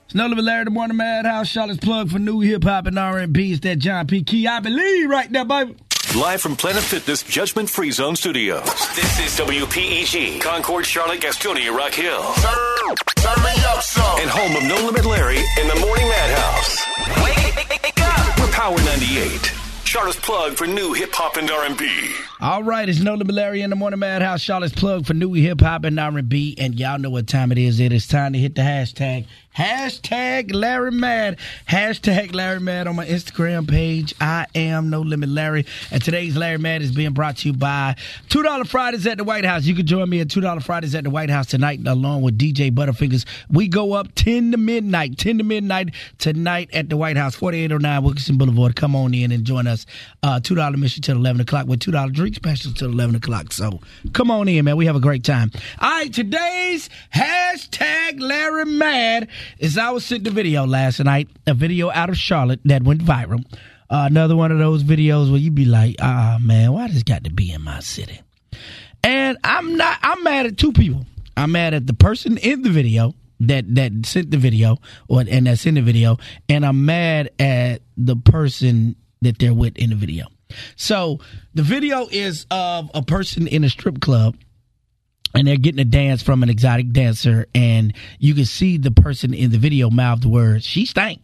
It's No Limit Larry, the Morning Madhouse. Charlotte's plug for new hip-hop and R&B. It's that John P. Key, I believe, right there, baby. Live from Planet Fitness Judgment Free Zone Studios. This is WPEG, Concord, Charlotte, Gastonia, Rock Hill. Turn me up, son. And home of No Limit Larry in the Morning Madhouse. Wake up. We're Power 98. Charlotte's plug for new hip-hop and R&B. All right, it's No Limit Larry in the Morning Madhouse. Charlotte's plug for new hip-hop and R&B. And y'all know what time it is. It is time to hit the hashtag. Hashtag Larry Mad. Hashtag Larry Mad on my Instagram page. I am No Limit Larry. And today's Larry Mad is being brought to you by $2 Fridays at the White House. You can join me at $2 Fridays at the White House tonight along with DJ Butterfingers. We go up 10 to midnight tonight at the White House, 4809 Wilkinson Boulevard. Come on in and join us. $2 admission till 11 o'clock with $2 drink specials till 11 o'clock. So come on in, man. We have a great time. All right, today's hashtag Larry Mad is I was sent the video last night, a video out of Charlotte that went viral. Another one of those videos where you be like, man, why does it got to be in my city? And I'm mad at two people. I'm mad at the person in the video that sent the video and that's in the video, and I'm mad at the person that they're with in the video. So the video is of a person in a strip club, and they're getting a dance from an exotic dancer, and you can see the person in the video mouth the words, "She stank."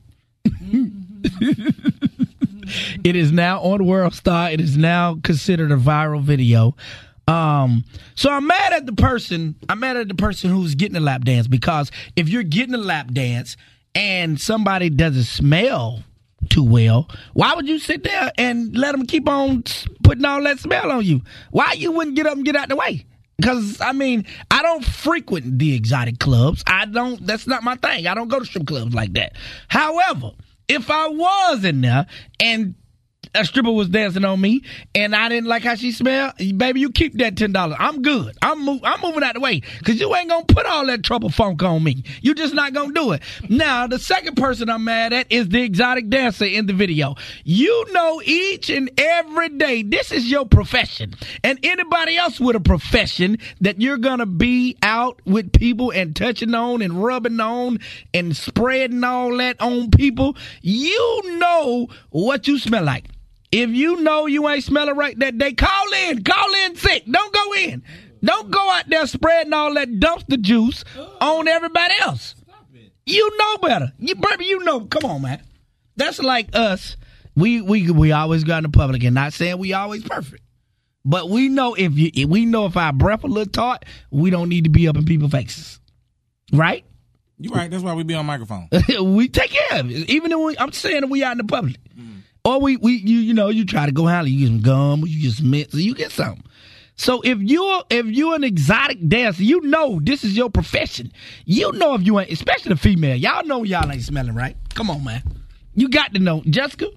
It is now on World Star. It is now considered a viral video. So I'm mad at the person. I'm mad at the person who's getting a lap dance, because if you're getting a lap dance and somebody doesn't smell too well, why would you sit there and let them keep on putting all that smell on you? Why you wouldn't get up and get out the way? Because, I mean, I don't frequent the exotic clubs. That's not my thing. I don't go to strip clubs like that. However, if I was in there and a stripper was dancing on me and I didn't like how she smelled, baby, you keep that $10. I'm good. I'm moving out the way, because you ain't going to put all that trouble funk on me. You just not going to do it. Now, the second person I'm mad at is the exotic dancer in the video. You know, each and every day, this is your profession. And anybody else with a profession that you're going to be out with people and touching on and rubbing on and spreading all that on people, you know what you smell like. If you know you ain't smelling right that day, call in sick. Don't go in. Don't go out there spreading all that dumpster juice on everybody else. You know better. You know. Come on, man. That's like us. We always go in the public, and not saying we always perfect, but we know if our breath a little tart, we don't need to be up in people's faces, right? You're right. That's why we be on microphone. We take care of it. Even if I'm saying that we out in the public. Or you try to go handle, you get some gum, or you get some mints, or you get something. So if you're an exotic dancer, you know this is your profession. You know if you ain't, especially the female, y'all know y'all ain't smelling right. Come on, man. You got to know. Jessica?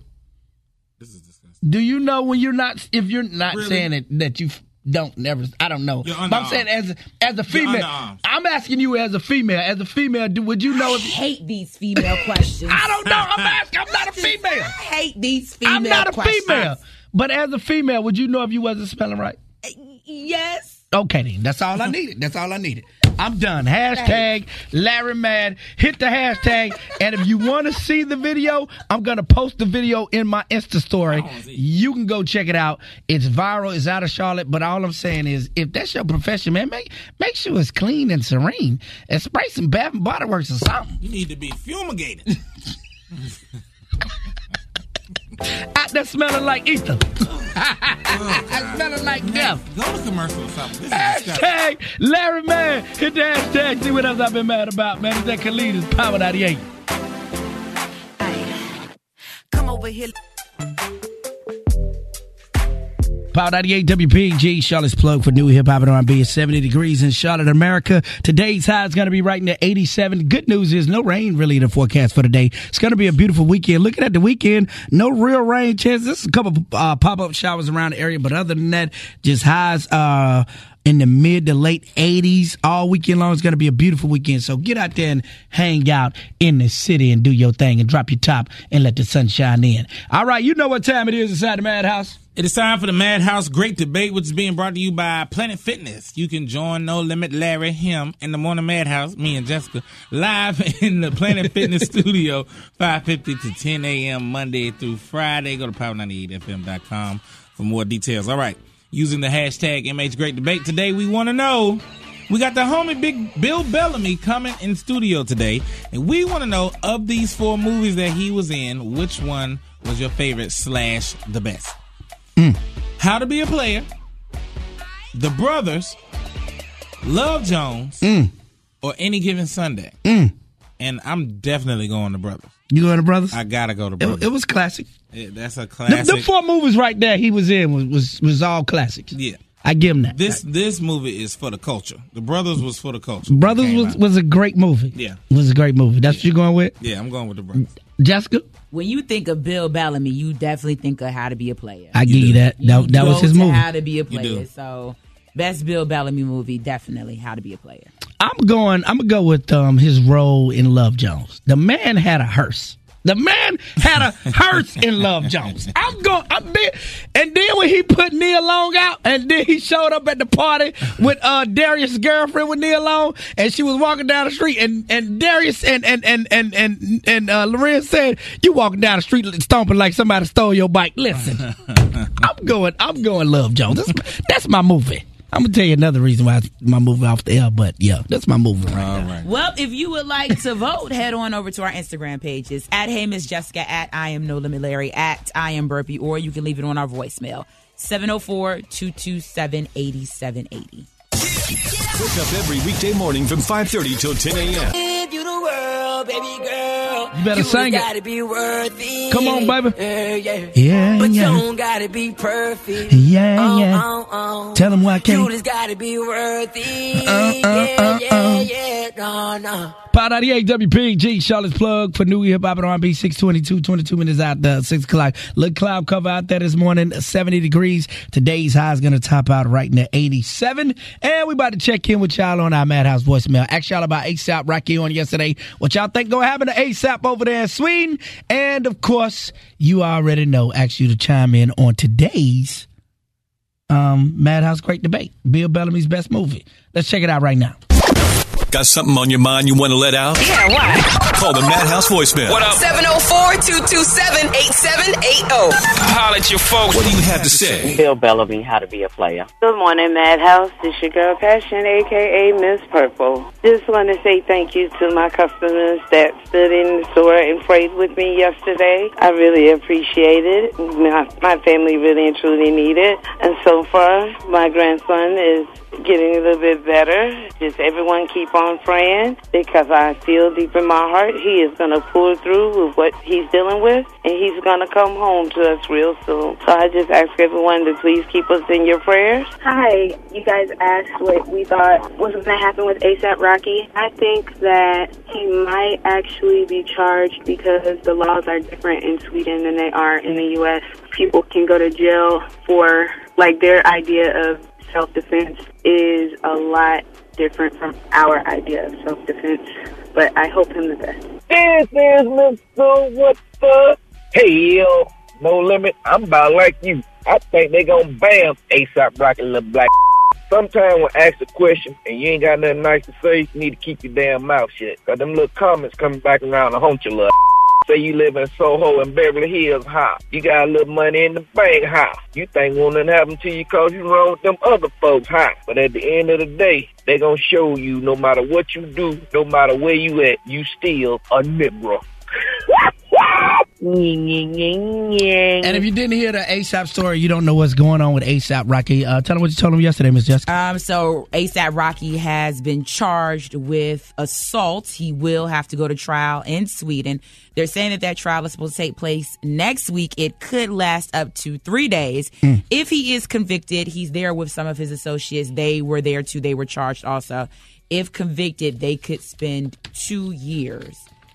This is disgusting. Do you know when if you're not really? saying that you don't never, I don't know. But I'm saying as a female, I'm asking you as a female, would you know I hate these female questions. I don't know. I'm asking. I'm not a female. I hate these female questions. I'm not a female. But as a female, would you know if you wasn't smelling right? Yes. Okay, then. That's all I needed. I'm done. Hashtag Larry Mad. Hit the hashtag. And if you want to see the video, I'm going to post the video in my Insta story. You can go check it out. It's viral. It's out of Charlotte. But all I'm saying is, if that's your profession, man, make sure it's clean and serene. And spray some Bath and Body Works or something. You need to be fumigated. Out there smelling like ether. Smelling like death. Go to commercial or something. Hashtag Larry Mad. Hit the hashtag. See what else I've been mad about, man. It's that Khalid. It's Power 98. Come over here. Power 98 WPG, Charlotte's plug for new hip-hop and R&B. It's 70 degrees in Charlotte, America. Today's high is going to be right near 87. Good news is no rain really in the forecast for today. It's going to be a beautiful weekend. Looking at the weekend, no real rain chances. A couple pop-up showers around the area, but other than that, just highs in the mid to late 80s all weekend long. It's going to be a beautiful weekend. So get out there and hang out in the city and do your thing and drop your top and let the sun shine in. All right, you know what time it is inside the Madhouse. It is time for the Madhouse Great Debate, which is being brought to you by Planet Fitness. You can join No Limit Larry, him, and the Morning Madhouse, me and Jessica, live in the Planet Fitness studio, 5:50 to 10 a.m. Monday through Friday. Go to power98fm.com for more details. All right, using the hashtag MH Great Debate today, we want to know, we got the homie Big Bill Bellamy coming in studio today, and we want to know, of these 4 movies that he was in, which one was your favorite / the best? How to Be a Player, The Brothers, Love Jones, or Any Given Sunday. And I'm definitely going to Brothers. You going to Brothers? I gotta go to Brothers. It was classic. That's a classic. The 4 movies right there he was in was all classics. Yeah. I give him that. This movie is for the culture. The Brothers was for the culture. Brothers was a great movie. Yeah. It was a great movie. That's what you're going with? Yeah, I'm going with The Brothers. Jessica? When you think of Bill Bellamy, you definitely think of How to Be a Player. I give you that. That was his movie. How to Be a Player. So, best Bill Bellamy movie, definitely How to Be a Player. I'm gonna go with his role in Love Jones. The man had a hearse. The man had a hearse in Love Jones. And then when he put Nia Long out, and then he showed up at the party with Darius' girlfriend with Nia Long, and she was walking down the street, and Darius and Lorenz said, "You walking down the street stomping like somebody stole your bike." Listen, I'm going Love Jones. That's my movie. I'm going to tell you another reason why it's my movie off the air, but yeah, that's my movie right now. Right. Well, if you would like to vote, head on over to our Instagram pages, at Hey Miss Jessica, at I Am No Limit Larry, at I Am Burpee, or you can leave it on our voicemail, 704-227-8780. Wake up every weekday morning from 5:30 till 10 a.m. Give you the world, baby girl. You better sing it. Gotta be worthy. Come on, baby. Yeah. But Yeah. you don't gotta be perfect. Yeah. Tell him why I can't. You just gotta be worthy. Yeah. No. Power 98 WPG, Charlotte's plug for new hip hop and R&B, 622, 22 minutes out the 6 o'clock. Little cloud cover out there this morning, 70 degrees. Today's high is going to top out right near 87. And we about to check in with y'all on our Madhouse voicemail. Ask y'all about A$AP Rocky on yesterday. What y'all think gonna happen to A$AP over there in Sweden? And of course, you already know, ask you to chime in on today's Madhouse Great Debate, Bill Bellamy's best movie. Let's check it out right now. Got something on your mind you want to let out? Yeah, what? Call the Madhouse voicemail. What up? 704-227-8780. Holla at your folks. What do you have to say? Bill Bellamy, How to Be a Player. Good morning, Madhouse. This your girl, Passion, a.k.a. Miss Purple. Just want to say thank you to my customers that stood in the store and prayed with me yesterday. I really appreciate it. My family really and truly need it. And so far, my grandson is getting a little bit better. Just everyone keep on praying, because I feel deep in my heart he is going to pull through with what he's dealing with, and he's going to come home to us real soon. So I just ask everyone to please keep us in your prayers. Hi, you guys asked what we thought was going to happen with A$AP Rocky. I think that he might actually be charged because the laws are different in Sweden than they are in the U.S. People can go to jail for, like, their idea of self-defense is a lot different from our idea of self-defense, but I hope him the best. This is Mr. What the Hell, No Limit. I'm about like you. I think they gonna bam A$AP Rocky, little black. Sometimes when asked a question and you ain't got nothing nice to say, you need to keep your damn mouth shut. Cause them little comments coming back around to haunt your little. Say you live in Soho and Beverly Hills, how? You got a little money in the bank, how? You think won't nothing happen to you cause you wrong with them other folks, how? But at the end of the day, they gonna show you no matter what you do, no matter where you at, you still a Negro. And if you didn't hear the A$AP story, you don't know what's going on with A$AP Rocky. Tell them what you told him yesterday, Miss Jessica. So A$AP Rocky has been charged with assault. He will have to go to trial in Sweden. They're saying that trial is supposed to take place next week. It could last up to 3 days. If he is convicted, he's there with some of his associates. They were there too. They were charged also. If convicted, they could spend 2 years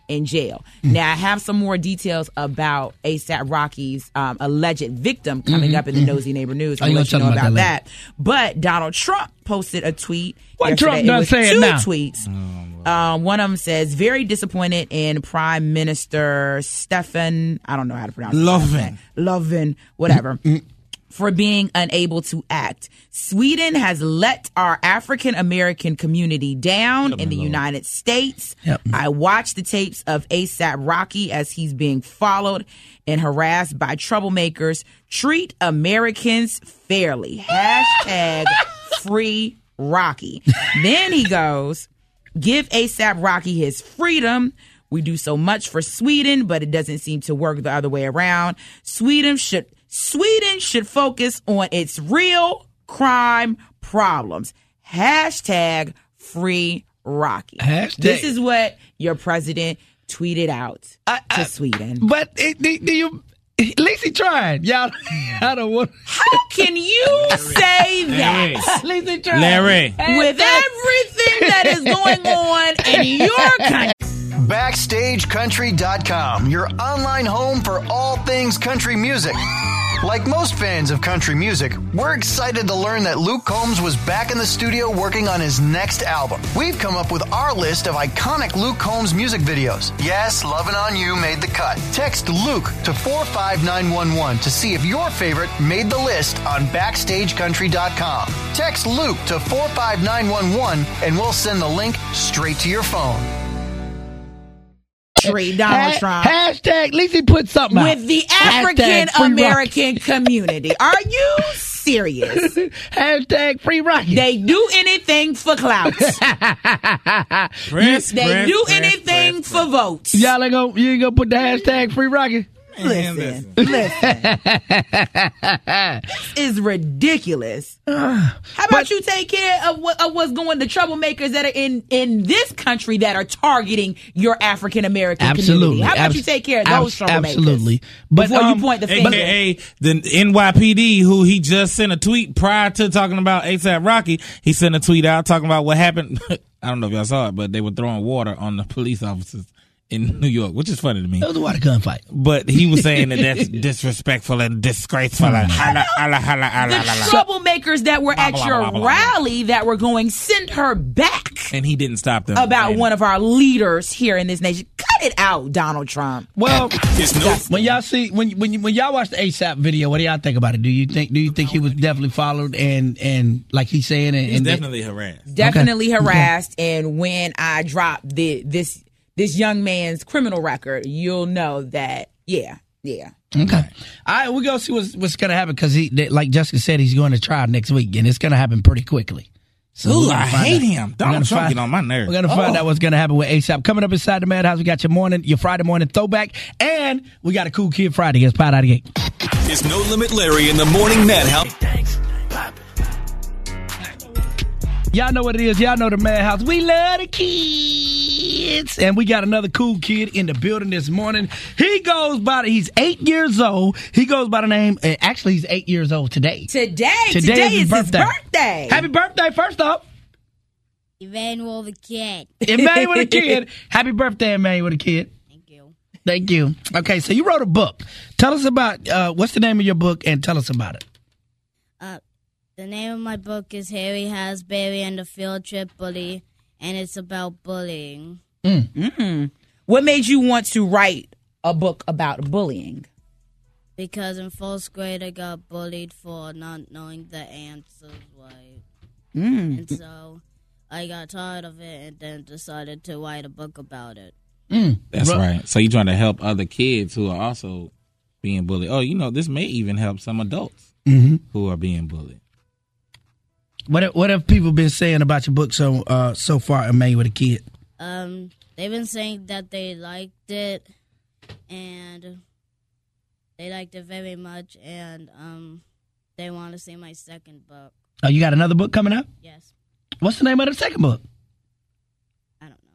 in jail. Now, I have some more details about A$AP Rocky's alleged victim coming up in the Nosy Neighbor News. I'll let you know about that. But Donald Trump posted a tweet. What Trump done saying now? 2 tweets. One of them says, very disappointed in Prime Minister Stefan, I don't know how to pronounce it. Lovin, whatever. For being unable to act. Sweden has let our African American community down in the United States. I watched the tapes of A$AP Rocky as he's being followed and harassed by troublemakers. Treat Americans fairly. # free Rocky. Then he goes, give A$AP Rocky his freedom. We do so much for Sweden, but it doesn't seem to work the other way around. Sweden should focus on its real crime problems. # free Rocky. This is what your president tweeted out to Sweden. But do you... At least he tried. Y'all, I don't want... How can you say that? At least he tried. Larry. With everything that is going on in your country. BackstageCountry.com, your online home for all things country music. Like most fans of country music, we're excited to learn that Luke Combs was back in the studio working on his next album. We've come up with our list of iconic Luke Combs music videos. Yes, Lovin' On You made the cut. Text Luke to 45911 to see if your favorite made the list on BackstageCountry.com. Text Luke to 45911 and we'll send the link straight to your phone. Donald Trump. # at least he put something out. With the African American community. Are you serious? # free Rocky. They do anything for clout. They do anything for votes. Y'all you ain't gonna put the # free Rocky? Listen. This is ridiculous. How about you take care of what's going to troublemakers that are in this country that are targeting your African American community? How about you take care of those troublemakers? Absolutely. But before you point the finger. AKA the NYPD, who he just sent a tweet prior to talking about A$AP Rocky. He sent a tweet out talking about what happened. I don't know if y'all saw it, but they were throwing water on the police officers in New York, which is funny to me. It was a water gunfight. But he was saying that that's disrespectful and disgraceful. The troublemakers that were at your rally that were going, send her back. And he didn't stop them. About one of our leaders here in this nation. Cut it out, Donald Trump. Well, when y'all see when y'all watch the A$AP video, what do y'all think about it? Do you think he was definitely followed and like he's saying he's definitely harassed. Definitely harassed. And when I drop this young man's criminal record, you'll know that, yeah. Okay. All right, we're going to see what's going to happen because, like Jessica said, he's going to trial next week, and it's going to happen pretty quickly. So I hate him. Donald Trump get on my nerves. We're going to find out what's going to happen with A$AP. Coming up inside the Madhouse, we got your Friday morning throwback, and we got a Cool Kid Friday. It's Pot Out of the Gate. It's No Limit Larry in the Morning Madhouse. Y'all know what it is. Y'all know the Madhouse. We love the kids. And we got another cool kid in the building this morning. He's 8 years old. He goes by the name, actually he's 8 years old today. Today is his birthday. Happy birthday, first off. Emmanuel the Kid. Emmanuel the Kid. Happy birthday, Emmanuel the Kid. Thank you. Okay, so you wrote a book. Tell us about, what's the name of your book, and tell us about it. The name of my book is Harry Hasbury and the Field Trip Bully, and it's about bullying. What made you want to write a book about bullying? Because in 4th grade I got bullied for not knowing the answers right. And so I got tired of it and then decided to write a book about it. That's right. So you're trying to help other kids who are also being bullied. Oh, this may even help some adults who are being bullied. What have people been saying about your book so far, Emmanuel the Kid? They've been saying that they liked it, and they liked it very much, and they want to see my second book. Oh, you got another book coming out? Yes. What's the name of the second book? I don't know.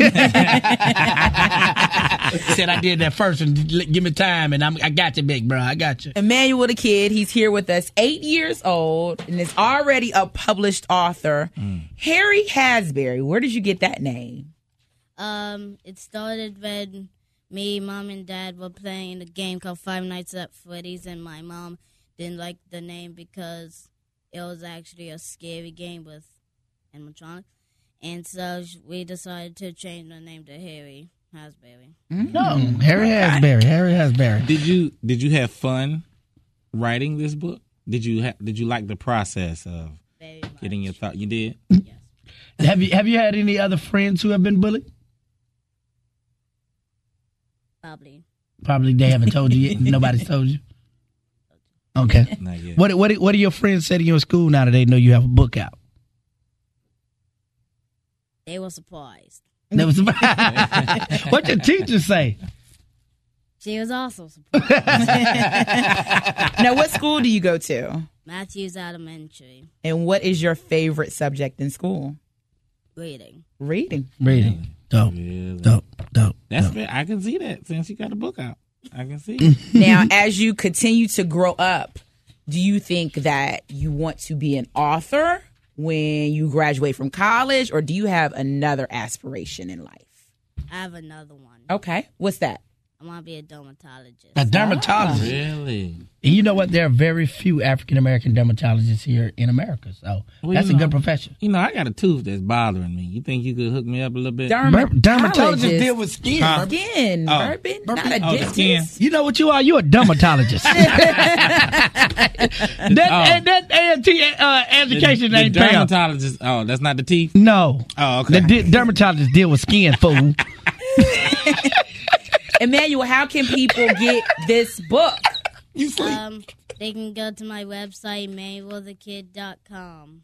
Said I did that first, and give me time, and I got you, big bro. I got you. Emmanuel the Kid, he's here with us, 8 years old, and is already a published author. Harry Hasbury, where did you get that name? It started when me, Mom, and Dad were playing a game called Five Nights at Freddy's, and my mom didn't like the name because it was actually a scary game with animatronics. And so we decided to change the name to Harry Hasbury. No, Harry Hasbury. Harry Hasbury. Did you have fun writing this book? Did you like the process of getting your thought? You did? Yes. Have you had any other friends who have been bullied? Probably they haven't told you yet. Nobody's told you. Okay. Not yet. What do your friends say to you in school now that they know you have a book out? They were surprised. What your teacher say? She was also surprised. Now, what school do you go to? Matthews Elementary. And what is your favorite subject in school? Reading. Dope. Really? Dope. That's fair. I can see that since you got a book out. I can see. Now, as you continue to grow up, do you think that you want to be an author when you graduate from college, or do you have another aspiration in life? I have another one. Okay. What's that? I want to be a dermatologist. A dermatologist? Really? And you know what? There are very few African-American dermatologists here in America, so that's a good profession. You know, I got a tooth that's bothering me. You think you could hook me up a little bit? Dermatologists deal with skin. Skin, Bourbon, not a dentist. You know what you are? You're a dermatologist. that A&T education ain't paying. Dermatologist. Oh, that's not the teeth? No. Oh, okay. The dermatologists deal with skin, fool. Emmanuel, how can people get this book? They can go to my website, EmmanuelTheKid.com.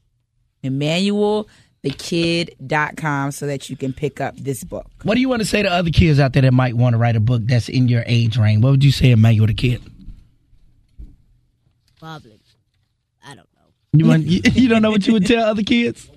EmmanuelTheKid.com, so that you can pick up this book. What do you want to say to other kids out there that might want to write a book that's in your age range? What would you say, Emmanuel the Kid? Probably. I don't know. You don't know what you would tell other kids?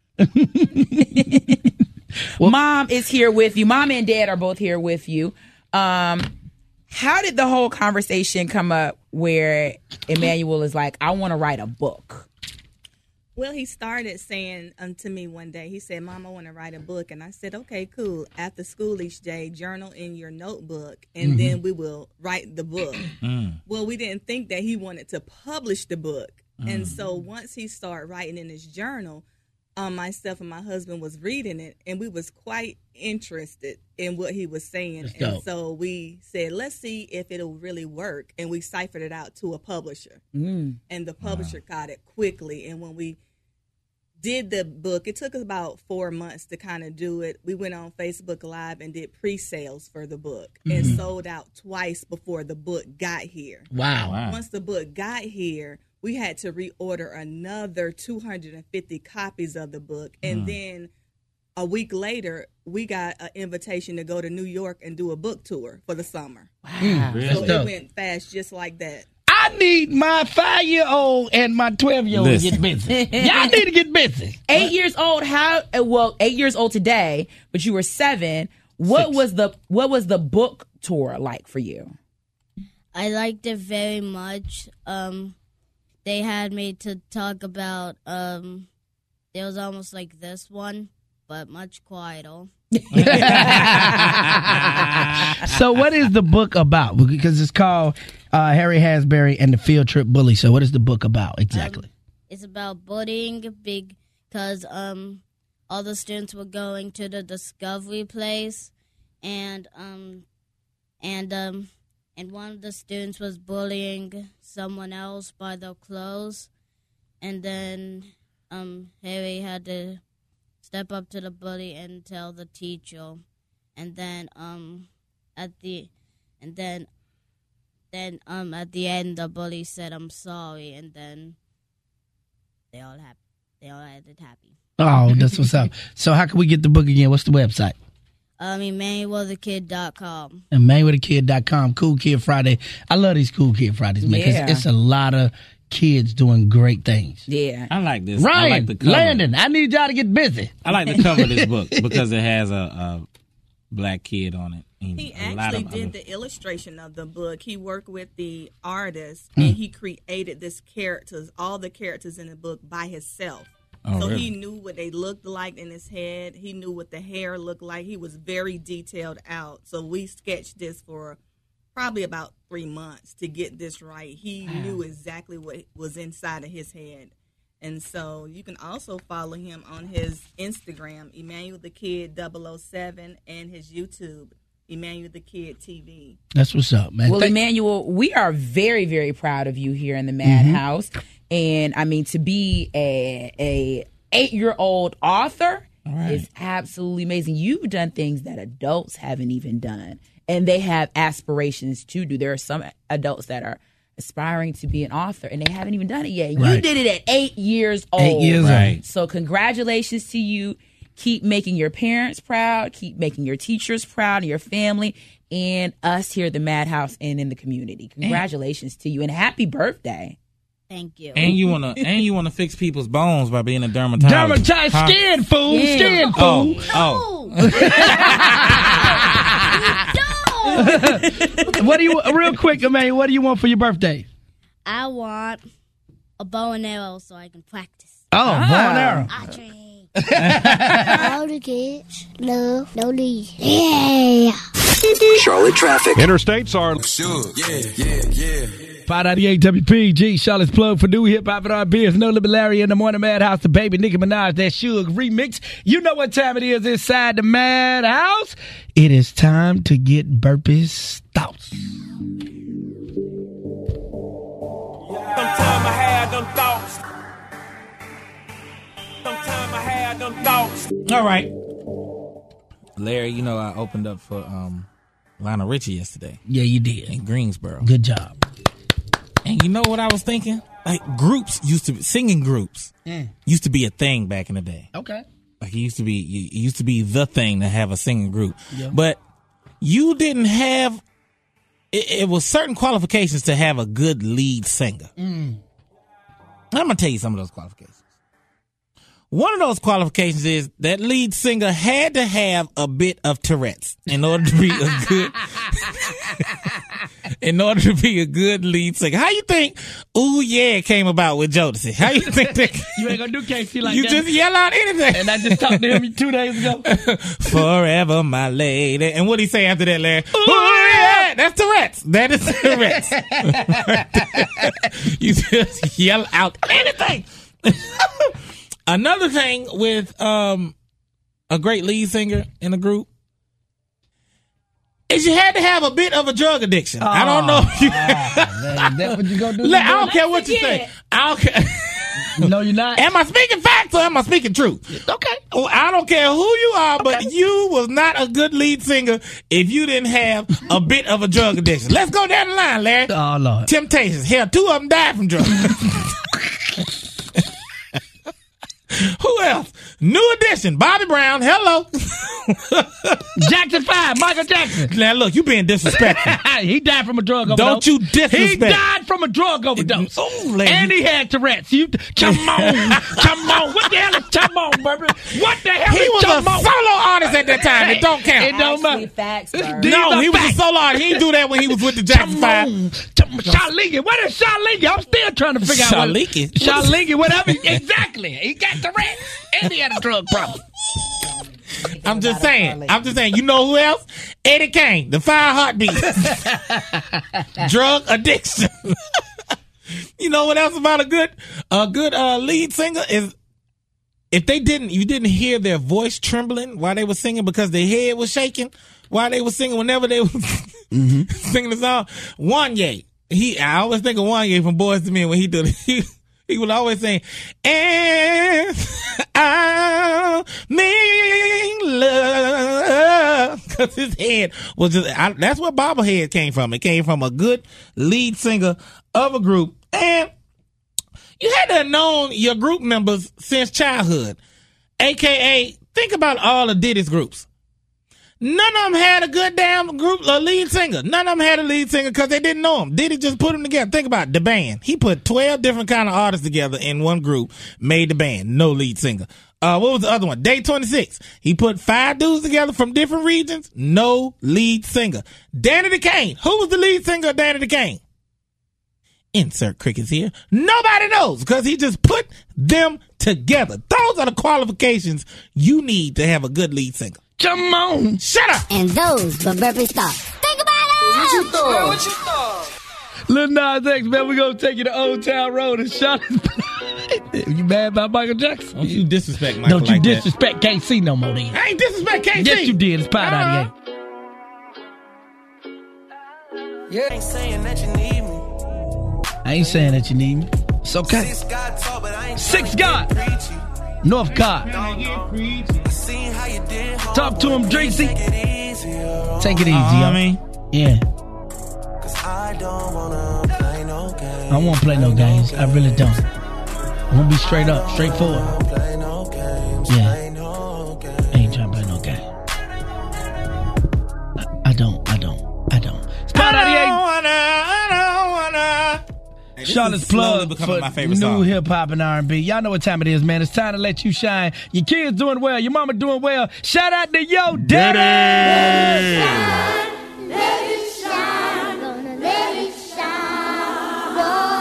Mom is here with you. Mom and Dad are both here with you. How did the whole conversation come up where Emmanuel is like, I want to write a book? Well, he started saying to me one day, he said, Mom, I want to write a book. And I said, okay, cool. After school each day, journal in your notebook, and then we will write the book. Well, we didn't think that he wanted to publish the book. And so once he started writing in his journal, myself and my husband was reading it, and we was quite interested in what he was saying. And so we said, let's see if it'll really work. And we ciphered it out to a publisher. And the publisher got it quickly. And when we did the book, it took us about 4 months to kind of do it. We went on Facebook Live and did pre-sales for the book and sold out twice before the book got here. Wow. Once the book got here, we had to reorder another 250 copies of the book. And then a week later, we got an invitation to go to New York and do a book tour for the summer. Wow. So it went fast just like that. I need my 5-year-old and my 12-year-old to get busy. Y'all need to get busy. 8 years old. 8 years old today, but you were 7. What was the book tour like for you? I liked it very much. They had me to talk about, it was almost like this one, but much quieter. So what is the book about? Because it's called Harry Hasbury and the Field Trip Bully. So what is the book about exactly? It's about bullying because all the students were going to the Discovery Place, and one of the students was bullying someone else by their clothes, and then Harry had to step up to the bully and tell the teacher, and then at the end the bully said, "I'm sorry," and then they all ended happy. Oh, that's what's up. So how can we get the book again? What's the website? EmmanuelTheKid.com. EmmanuelTheKid.com. Cool Kid Friday. I love these Cool Kid Fridays, man, because it's a lot of kids doing great things. Yeah. I like this. Ryan, I like the cover. Landon, I need y'all to get busy. I like the cover of this book because it has a black kid on it. He actually did the illustration of the book. He worked with the artist, and he created all the characters in the book by himself. Oh, so really? he knew what they looked like in his head. He knew what the hair looked like. He was very detailed out. So we sketched this for probably about 3 months to get this right. He knew exactly what was inside of his head. And so you can also follow him on his Instagram, Emmanuel the Kid 007, and his YouTube, Emmanuel the Kid TV. That's what's up, man. Well, Emmanuel, we are very, very proud of you here in the Madhouse. And I mean, to be a 8-year-old author is absolutely amazing. You've done things that adults haven't even done, and they have aspirations to do. There are some adults that are aspiring to be an author, and they haven't even done it yet. Right. You did it at 8 years old. 8 years old. So congratulations to you. Keep making your parents proud. Keep making your teachers proud, and your family, and us here at the Madhouse and in the community. Congratulations to you, and happy birthday. Thank you. And you wanna fix people's bones by being a dermatologist. Skin fool. Skin fool. What do you, real quick, Emmanuel, what do you want for your birthday? I want a bow and arrow so I can practice. Oh, bow and arrow. I train. All the kids love no lead. Yeah. Charlotte traffic. Interstates are Sure. Yeah. 598 WPG, Charlotte's plug for new hip hop and R&B. It's No Limit Larry in the Morning Madhouse, the baby Nicki Minaj, that Suge remix. You know what time it is inside the Madhouse. It is time to get Burpee's thoughts. Sometime I had them thoughts. Sometime I had them thoughts. All right. Larry, you know I opened up for Lionel Richie yesterday. Yeah, you did. In Greensboro. Good job. And you know what I was thinking? Like singing groups used to be a thing back in the day. Okay. Like it used to be the thing to have a singing group. Yeah. But you didn't have it was certain qualifications to have a good lead singer. I'm gonna tell you some of those qualifications. One of those qualifications is that lead singer had to have a bit of Tourette's in order to be a good lead singer. How you think Ooh Yeah came about with Jodeci? How you think that You ain't gonna do KC like you that. just yell out anything? And I just talked to him 2 days ago. Forever my lady. And what did he say after that, Larry? Ooh yeah! That's Tourette's. That is Tourette's. You just yell out anything. Another thing with a great lead singer in a group is you had to have a bit of a drug addiction. I don't know if you... That's what you gonna do? I don't care what you say. I don't care. No, you're not. Am I speaking facts or am I speaking truth? Okay. I don't care who you are, but you was not a good lead singer if you didn't have a bit of a drug addiction. Let's go down the line, Larry. Oh, Lord. Temptations. Hell, 2 of them died from drugs. Who else? New Edition, Bobby Brown. Hello. Jackson 5, Michael Jackson. Now look, you being disrespectful. He died from a drug overdose. Don't you disrespect. He died from a drug overdose. And he had Tourette's. Come on. What the hell is come on, baby? What the hell He is was come a on? solo artist at that time. It don't count. It don't matter. Facts, No, he was a solo artist. He didn't do that when he was with the Jackson 5. Shalingy. What is Shalingy? I'm still trying to figure out. Shalingy, whatever. Exactly. He got Tourette's. And he had a drug problem. I'm just saying. You know who else? Eddie Kane, the 5 Heartbeats. Drug addiction. You know what else about a good lead singer is if you didn't hear their voice trembling while they were singing because their head was shaking while they were singing whenever they were singing the song. Wanye. I always think of Wanye from Boyz II Men when he did it. He would always say, and I'll make love. Because his head was just, that's where bobblehead came from. It came from a good lead singer of a group. And you had to have known your group members since childhood. AKA, think about all of Diddy's groups. None of them had a good damn group, a lead singer. None of them had a lead singer because they didn't know him. Diddy just put them together. Think about it, the band. He put 12 different kind of artists together in one group, made the band. No lead singer. What was the other one? Day 26. He put 5 dudes together from different regions. No lead singer. Danny the Kane. Who was the lead singer of Danny the Kane? insert crickets here. Nobody knows because he just put them together. Those are the qualifications you need to have a good lead singer. Come on. Shut up. And those were burpee thoughts. Think about it. What you thought? What you thought? Lil Nas X, man, we're going to take you to Old Town Road and shot his You mad about Michael Jackson? Don't you disrespect Michael Don't you like disrespect KC no more then. I ain't disrespect KC. Yes, you did. It's Power 98. Yeah. I ain't saying that you need me. I ain't saying that you need me. It's okay. Six God. North God. Talk to him, Dracy. Take it easy, yo. Yeah. I don't want to play no games. I really don't. I want to be straight up, straightforward. Yeah. I ain't trying to play no game. I don't. Spot 98. Charlotte's plug for my favorite new song. hip hop and R&B. Y'all know what time it is, man. It's time to let you shine. Your kids doing well. Your mama doing well. Shout out to yo daddy. Let it shine. Gonna let it shine.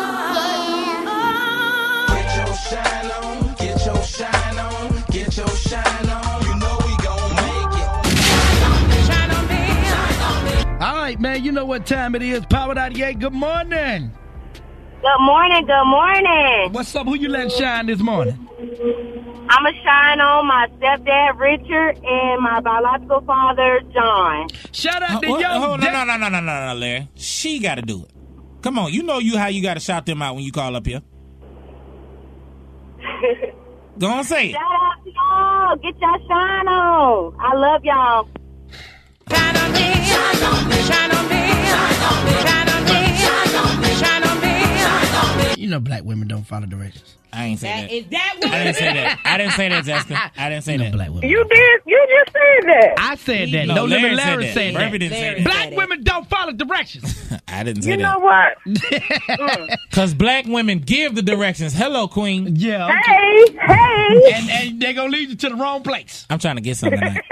Get your shine on, get your shine on, get your shine on. You know we gon' make it. Shine on me. All right, man. You know what time it is. Power 98. Good morning. Good morning, good morning. What's up? Who you letting shine this morning? I'm going to shine on my stepdad, Richard, and my biological father, John. Shout out to No, yo. Larry. She got to do it. Come on. You know how you got to shout them out when you call up here. Go on, say it. Shout out to y'all. Get y'all shine on. I love y'all. Shine on me. Shine on me. Shine on me. Shine on me. Shine on me. Shine on me. You know black women don't follow directions. I ain't say that. Is that what I didn't say that. I didn't say that, Jessica. I didn't say that. Black women. You did. You just said that. I said that. No, No Larry Limit Larry said said that. that. Burby didn't say that. Black women don't follow directions. I didn't say You that. know what? Because black women give the directions. Hello, queen. Yeah. Hey. And they're going to lead you to the wrong place. I'm trying to get something tonight.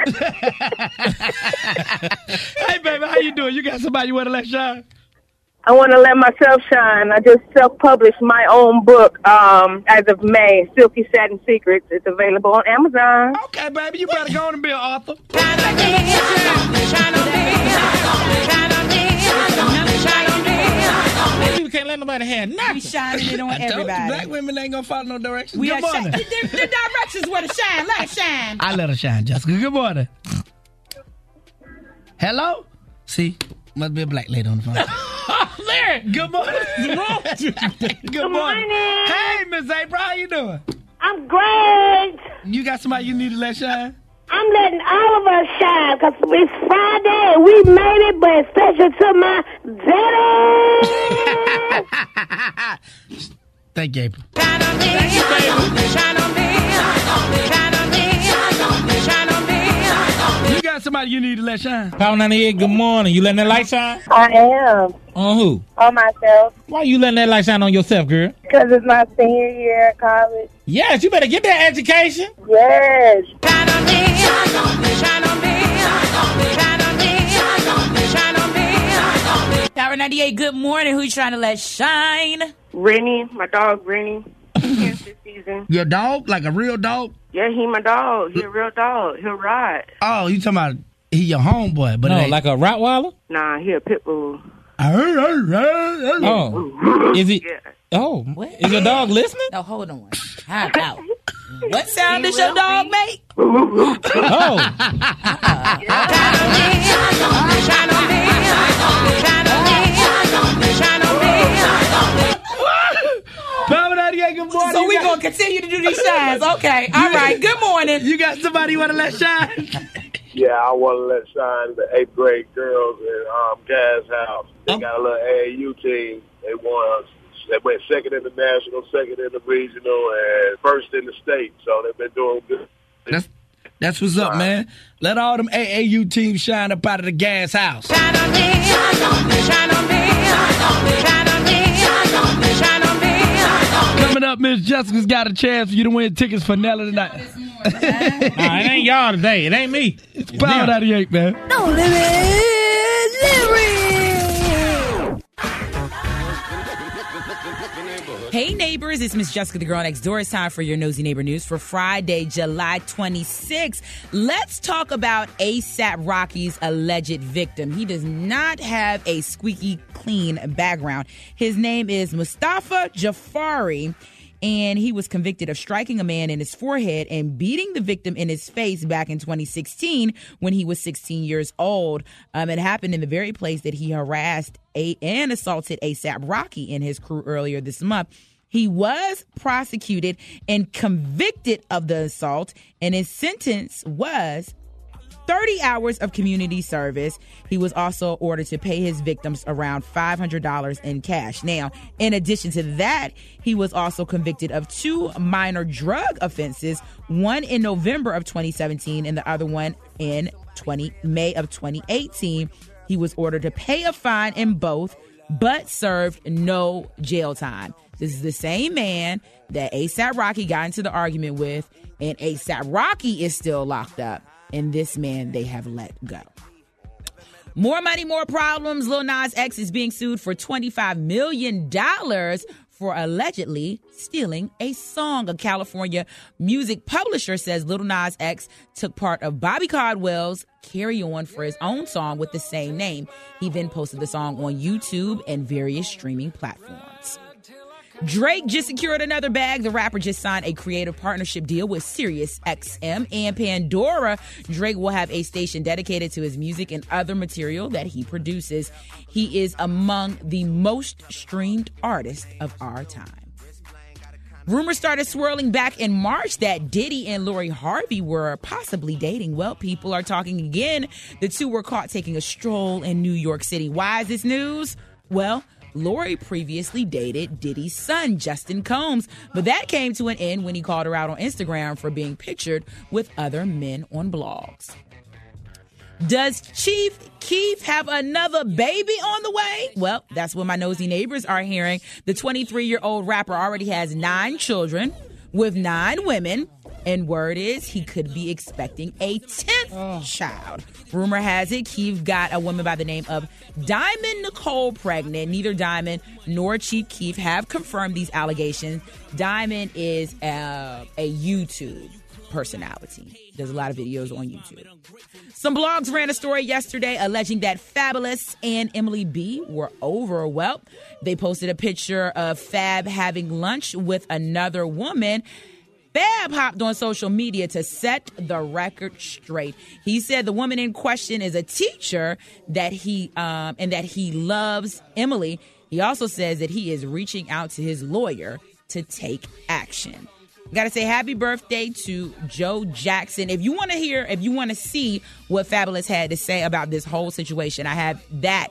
Hey, baby, how you doing? You got somebody you want to let shine? I want to let myself shine. I just self-published my own book as of May, Silky Satin Secrets. It's available on Amazon. Okay, baby, you better go on and be an author. Shine on me. Shine on me. Shine on me. Shine on me. People can't let nobody have nothing. We shining it on I told you, everybody. black women ain't going to follow no directions. We Good are morning. the directions where to shine. Let it shine. I let her shine, Jessica. Good morning. Hello? See, must be a black lady on the phone. Larry. Good morning. Good morning. Hey, Miss April, how you doing? I'm great. You got somebody you need to let shine? I'm letting all of us shine because it's Friday and we made it, but special to my daddy. Thank you, April. Shine on me. Shine on me. Shine on me. Shine on me. You got somebody you need to let shine? Power 98, good morning. You letting that light shine? I am. On who? On myself. Why you letting that light shine on yourself, girl? Because it's my senior year at college. Yes, you better get that education. Yes. Shine on me. Shine on me. Shine on me. Shine on me. Shine on me. Power 98, good morning. Who you trying to let shine? Rennie, my dog Rennie. Cancer season. Your dog? Like a real dog? Yeah, he my dog. He a real dog. He'll ride. Oh, you talking about he your homeboy, but No, like a Rottweiler? Nah, he a pit bull. Oh. Is he? Yeah. Oh. Is your dog listening? No, hold on. Time out. What sound does your dog make? Oh. Shine on me. Shine on me. Shine on me. Power 98, good morning. So we going to continue to do these shines. Okay. All right. Good morning. You got somebody you want to let shine? Yeah, I want to let shine the 8th grade girls in Gas House. They got a little AAU team. They won. They went second in the national, second in the regional, and first in the state. So they've been doing good. That's what's up, man. Let all them AAU teams shine up out of the Gas House. Shine on me. Shine on me. Shine on me. Shine on me. Shine on me. Coming up, Miss Jessica's got a chance for you to win tickets for Nella tonight. Nah, it ain't y'all today. It ain't me. It's Power 98, man. No limit. Hey neighbors, it's Miss Jessica, the girl next door. It's time for your Nosy Neighbor News for Friday, July 26th. Let's talk about A$AP Rocky's alleged victim. He does not have a squeaky clean background. His name is Mustafa Jafari, and he was convicted of striking a man in his forehead and beating the victim in his face back in 2016 when he was 16 years old. It happened in the very place that he harassed and assaulted A$AP Rocky and his crew earlier this month. He was prosecuted and convicted of the assault, and his sentence was 30 hours of community service. He was also ordered to pay his victims around $500 in cash. Now, in addition to that, he was also convicted of 2 minor drug offenses, one in November of 2017 and the other one in May of 2018. He was ordered to pay a fine in both, but served no jail time. This is the same man that A$AP Rocky got into the argument with, and A$AP Rocky is still locked up. And this man they have let go. More money, more problems. Lil Nas X is being sued for $25 million for allegedly stealing a song. A California music publisher says Lil Nas X took part of Bobby Caldwell's Carry On for his own song with the same name. He then posted the song on YouTube and various streaming platforms. Drake just secured another bag. The rapper just signed a creative partnership deal with SiriusXM and Pandora. Drake will have a station dedicated to his music and other material that he produces. He is among the most streamed artists of our time. Rumors started swirling back in March that Diddy and Lori Harvey were possibly dating. Well, people are talking again. The two were caught taking a stroll in New York City. Why is this news? Well, Lori previously dated Diddy's son, Justin Combs, but that came to an end when he called her out on Instagram for being pictured with other men on blogs. Does Chief Keef have another baby on the way? Well, that's what my nosy neighbors are hearing. The 23-year-old rapper already has 9 children with 9 women. And word is he could be expecting a 10th child. Rumor has it Keef got a woman by the name of Diamond Nicole pregnant. Neither Diamond nor Chief Keef have confirmed these allegations. Diamond is a YouTube personality. Does a lot of videos on YouTube. Some blogs ran a story yesterday alleging that Fabulous and Emily B were over. Well, they posted a picture of Fab having lunch with another woman. Fab hopped on social media to set the record straight. He said the woman in question is a teacher and that he loves Emily. He also says that he is reaching out to his lawyer to take action. Got to say happy birthday to Joe Jackson. If you want to see what Fabulous had to say about this whole situation, I have that.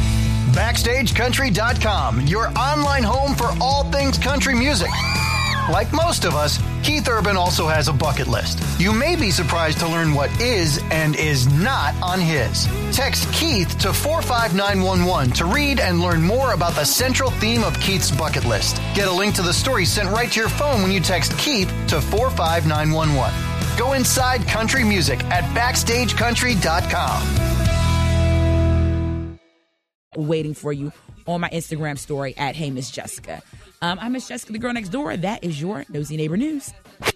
BackstageCountry.com, your online home for all things country music. Like most of us, Keith Urban also has a bucket list. You may be surprised to learn what is and is not on his. Text Keith to 45911 to read and learn more about the central theme of Keith's bucket list. Get a link to the story sent right to your phone when you text Keith to 45911. Go inside country music at BackstageCountry.com. Waiting for you on my Instagram story at Hey Miss Jessica. I'm Miss Jessica, the girl next door. That is your Nosy Neighbor News.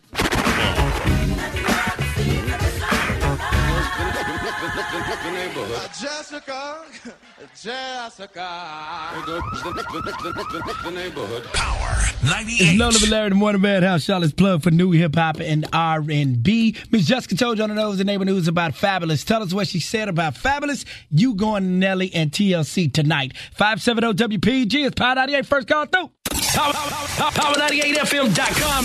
Jessica. The neighborhood. Power 98. It's Lola Valera, the Morning Madhouse, Charlotte's plug for new hip-hop and R&B. Miss Jessica told you on the Nosy Neighbor News about Fabulous. Tell us what she said about Fabulous. You going to Nelly and TLC tonight. 570-WPG is Power 98. First call through. Power98FM.com.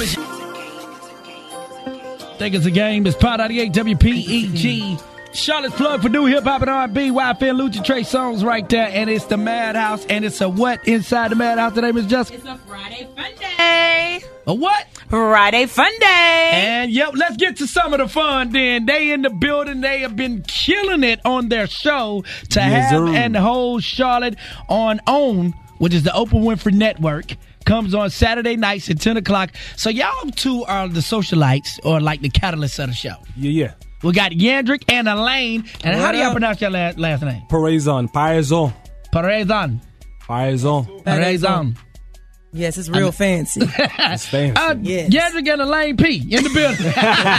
Think it's a game. It's Power 98 WPEG. Charlotte's plug for new hip-hop and R&B. YFN, Lucha Trey songs right there. And it's the Madhouse. And it's a what inside the Madhouse today, Miss Jessica? It's a Friday Fun Day. A what? Friday Fun Day. And, yep, let's get to some of the fun then. They in the building. They have been killing it on their show to have and hold Charlotte on OWN, which is the Oprah Winfrey Network. Comes on Saturday nights at 10 o'clock. So y'all two are the socialites or like the catalysts of the show. Yeah. We got Yandrick and Elaine. And how do y'all pronounce your last name? Parazon. Parazon. Yes, it's real fancy. It's fancy. Yes. Yandrick and Elaine P. in the building.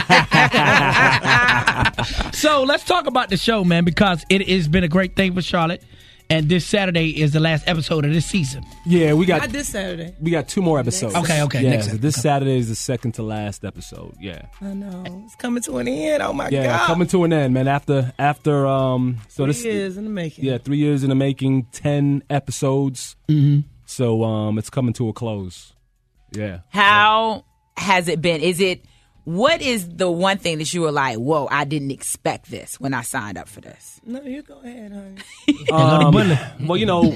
So let's talk about the show, man, because it has been a great thing for Charlotte. And this Saturday is the last episode of this season. Yeah, we got Not this Saturday. We got 2 more episodes. Okay. Yeah, Next so this Saturday is the second to last episode. Yeah. I know. It's coming to an end. Oh, my Yeah, God. coming to an end, man. After so 3 years in the making. Yeah, 3 years in the making, 10 episodes. Mm-hmm. So it's coming to a close. Yeah. How has it been? What is the one thing that you were like, whoa, I didn't expect this when I signed up for this? No, you go ahead, honey. Well,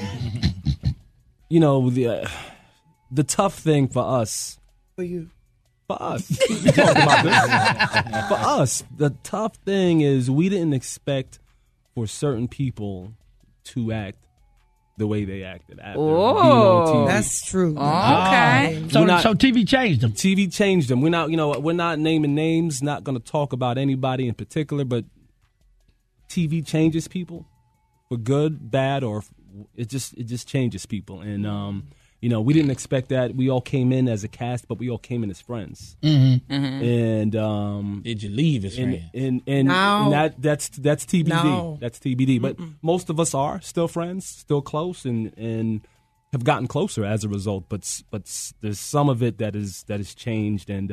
the tough thing for us. For you. For us. Talk about this. For us, the tough thing is we didn't expect for certain people to act the way they acted after being on TV. That's true. Okay. So TV changed them. TV changed them. We're not naming names, not going to talk about anybody in particular, but TV changes people for good, bad, or it just changes people. And we didn't expect that. We all came in as a cast, but we all came in as friends. Mm-hmm. And did you leave as friends? And that's TBD. No. That's TBD. But most of us are still friends, still close, and have gotten closer as a result. But there's some of it that is changed, and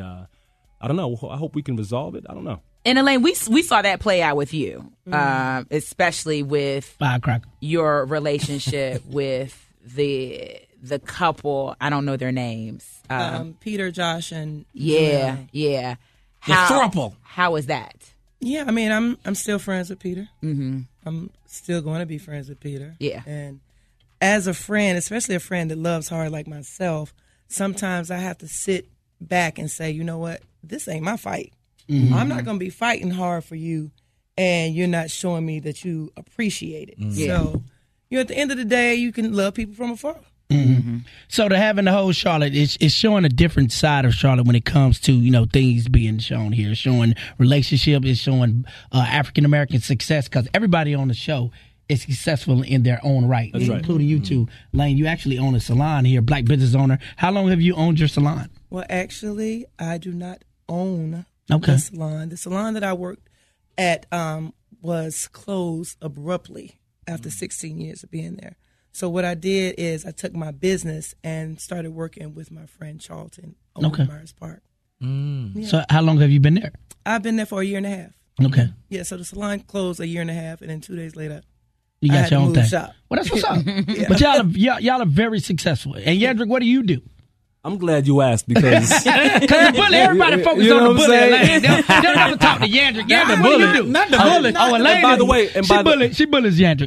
I don't know. I hope we can resolve it. I don't know. And Elaine, we saw that play out with you, especially with Firecracker. Your relationship with the couple. I don't know their names. Peter, Josh, and yeah. The throuple. How is that? Yeah, I mean, I'm still friends with Peter. Mm-hmm. I'm still going to be friends with Peter. Yeah. And as a friend, especially a friend that loves hard like myself, sometimes I have to sit back and say, you know what? This ain't my fight. Mm-hmm. I'm not going to be fighting hard for you, and you're not showing me that you appreciate it. Mm-hmm. So, at the end of the day, you can love people from afar. Mm-hmm. So to having the whole Charlotte, it's showing a different side of Charlotte when it comes to things being shown here. It's showing relationship, it's showing African American success, because everybody on the show is successful in their own right, including you two. Lane, you actually own a salon here, black business owner. How long have you owned your salon? Well, actually, I do not own the salon. The salon that I worked at was closed abruptly after 16 years of being there. So what I did is I took my business and started working with my friend Charlton over Myers Park. Yeah. So how long have you been there? I've been there for a year and a half. Okay. Yeah, so the salon closed a year and a half, and then 2 days later, you got your own thing. Shop. Well, that's what's up. Yeah. But y'all are very successful. And Yandrick, what do you do? I'm glad you asked because the bully, everybody focus on the bully. They don't ever talk to Yandrick. Yandrick, what do you do? Not the bully. Oh, Elaine. By the way, she bullies Yandrick.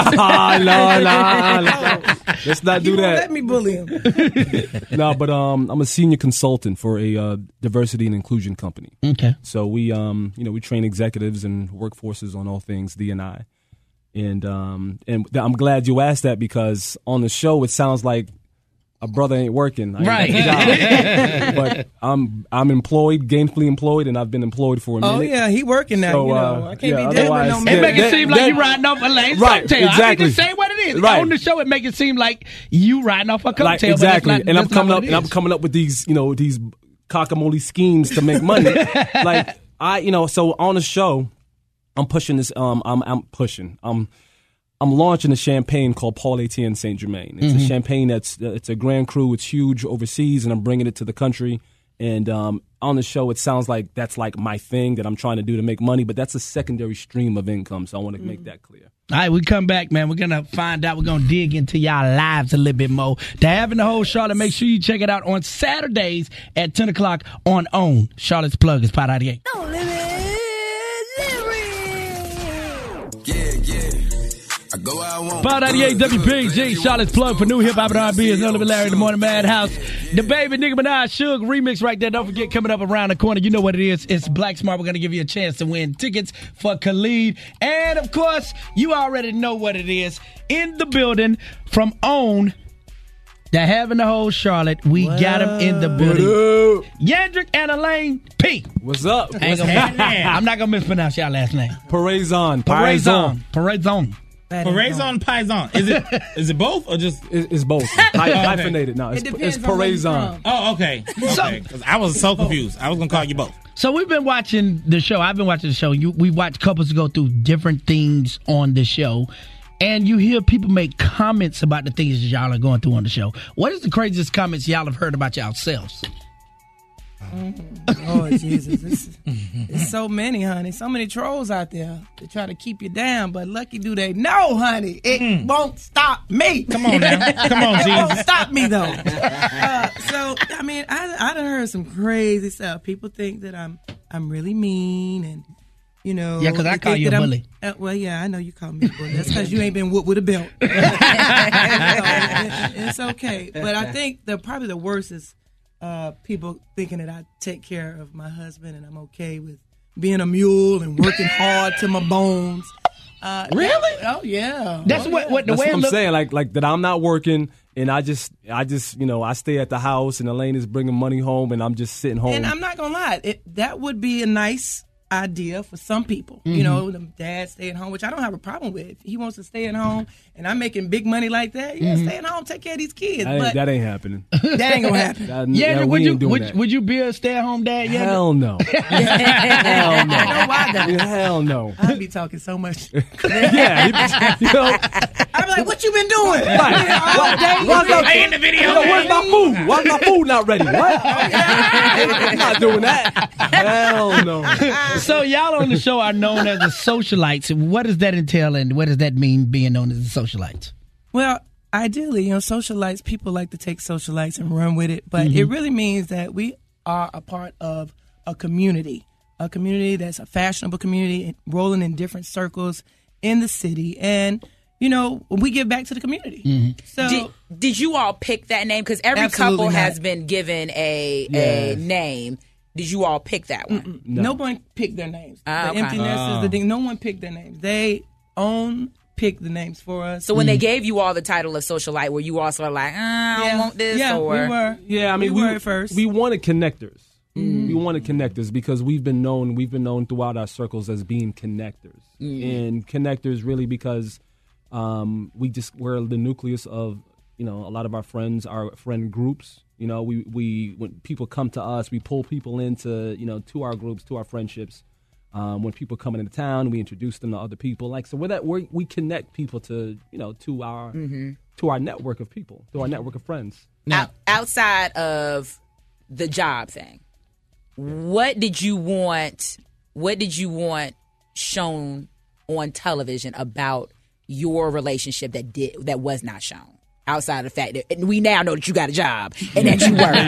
No. Let's not do that. Let me bully him. No, but I'm a senior consultant for a diversity and inclusion company. Okay. So we we train executives and workforces on all things D&I. And I'm glad you asked that, because on the show it sounds like a brother ain't working. Right. But I'm employed, gainfully employed, and I've been employed for a minute. Oh, yeah, he working now. So, I can't be dead with no man. It make it seem like you riding off Elaine's coattail. Exactly. I mean, just say what it is. Right. On the show, it make it seem like you riding off a coattail. Exactly. But that's not, I'm coming up with these cockamole schemes to make money. So on the show, I'm pushing this. I'm launching a champagne called Paul Etienne Saint Germain. It's a champagne it's a Grand Cru. It's huge overseas, and I'm bringing it to the country. And on the show, it sounds like that's like my thing that I'm trying to do to make money, but that's a secondary stream of income. So I want to make that clear. All right, we come back, man. We're going to find out. We're going to dig into y'all lives a little bit more. To having the whole Charlotte, make sure you check it out on Saturdays at 10 o'clock on OWN. Charlotte's Plug is Pot 98. Pot 98 WPG, Charlotte's Plug for new hip hop and R&B is No Limit Larry in the Morning Madhouse. The baby Nicki Minaj Suge remix right there. Don't forget, coming up around the corner, you know what it is. It's Black Smart. We're going to give you a chance to win tickets for Khalid. And, of course, you already know what it is. In the building from OWN, they're having the whole Charlotte. We got him in the building. Yandrick and Elaine P. What's up? I'm not going to mispronounce y'all last name. Parazon. Parazon. Parmesan Paisan. Is it both or just? It's both. Hyphenated. No, it's Parmesan. Oh, okay. Okay. 'Cause I was so confused. I was gonna call you both. So we've been watching the show. I've been watching the show. We watch couples go through different things on the show. And you hear people make comments about the things that y'all are going through on the show. What is the craziest comments y'all have heard about yourselves? Oh, Jesus. It's so many, honey. So many trolls out there that try to keep you down. But lucky do they know, honey, it won't stop me. Come on now. Come on, It Jesus. won't stop me, though. So, I mean, I done heard some crazy stuff. People think that I'm really mean and, you know. Yeah, because I call you a bully. Well, yeah, I know you call me a bully. That's because you ain't been whooped with a belt. It's okay. But I think probably the worst is people thinking that I take care of my husband and I'm okay with being a mule and working hard to my bones. Really? Oh, yeah. That's what the way I'm saying. Like that I'm not working and I just I stay at the house and Elaine is bringing money home and I'm just sitting home. And I'm not going to lie. That would be a nice idea for some people. You know, the dad staying home, which I don't have a problem with. If he wants to stay at home and I'm making big money like that, yeah, stay at home, take care of these kids. But that ain't happening. That ain't going to happen. Would you be a stay-at-home dad? Yeah. Hell no. Hell no. I know why, though. Hell no. I'd be talking so much. Yeah. I'd be like, what you been doing? Play the video. Where's my food? Why's my food not ready? What? I'm not doing that. Hell no. So y'all on the show are known as the socialites. What does that entail and what does that mean being known as the socialites? Well, ideally, socialites, people like to take socialites and run with it, but it really means that we are a part of a community that's a fashionable community, rolling in different circles in the city, and we give back to the community. So, did you all pick that name? Because every couple has been given a name. Did you all pick that one? No one picked their names. The Okay. empty nesters, the thing. No one picked their names. They picked the names for us. So when they gave you all the title of socialite, were you also like, I don't want this? Yeah, or? we were. Yeah, I mean, we were at first. We wanted connectors. We wanted connectors because we've been known throughout our circles as being connectors, and connectors really because we're the nucleus of a lot of our friends, our friend groups. We when people come to us, we pull people into to our groups, to our friendships. When people come into town, we introduce them to other people. We connect people to to our network of people, to our network of friends. Now, outside of the job thing, what did you want shown on television about your relationship that was not shown? Outside of the fact that we now know that you got a job and that you work.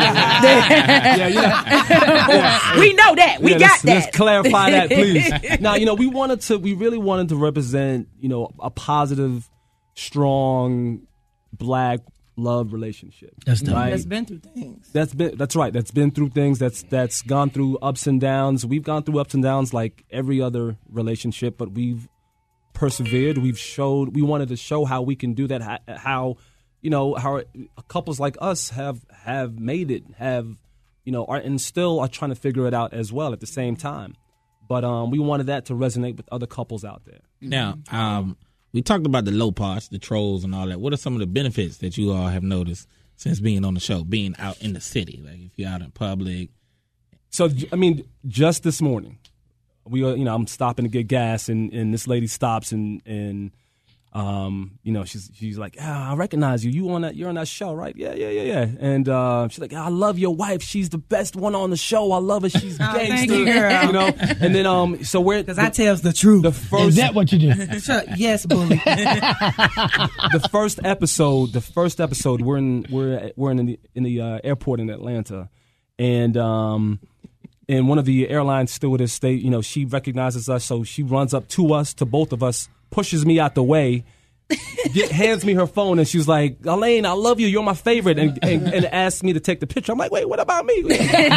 We know that. We got that. Let's clarify that, please. Now, we really wanted to represent, a positive, strong, black love relationship. That's right. That's been through things. That's right. That's been through things. That's gone through ups and downs. We've gone through ups and downs like every other relationship, but we've persevered. We wanted to show how we can do that. How couples like us have made it, and still are trying to figure it out as well at the same time. But we wanted that to resonate with other couples out there. Now, we talked about the low parts, the trolls and all that. What are some of the benefits that you all have noticed since being on the show, being out in the city, like if you're out in public? So, I mean, just this morning, I'm stopping to get gas, and this lady stops and she's like, I recognize you. You're on that show, right? Yeah. And she's like, I love your wife. She's the best one on the show. I love her. She's gangster. Thank you, girl. And then so we're because I tells the truth. Is that what you do? Yes, bully. The first episode, we're in the airport in Atlanta, and one of the airline stewardess, she recognizes us, so she runs up to us, to both of us, pushes me out the way, hands me her phone, and she's like, Elaine, I love you. You're my favorite, and asks me to take the picture. I'm like, wait, what about me? But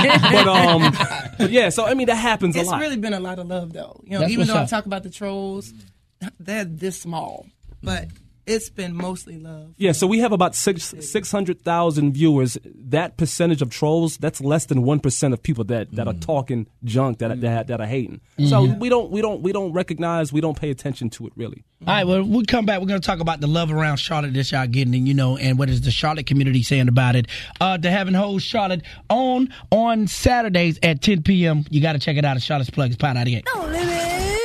yeah, so I mean, that happens a lot. It's really been a lot of love, though. That's Even though I up. talk about the trolls, they're this small, but It's been mostly love. Yeah, so we have about 600,000 viewers. That percentage of trolls, that's less than 1% of people that are talking junk, that are hating. So we don't recognize, we don't pay attention to it really. All right, well, we'll come back. We're going to talk about the love around Charlotte that y'all getting, and and what is the Charlotte community saying about it. To have and hold Charlotte on Saturdays at 10 p.m. You got to check it out at Charlotte's Plug. It's Power 98. No limit.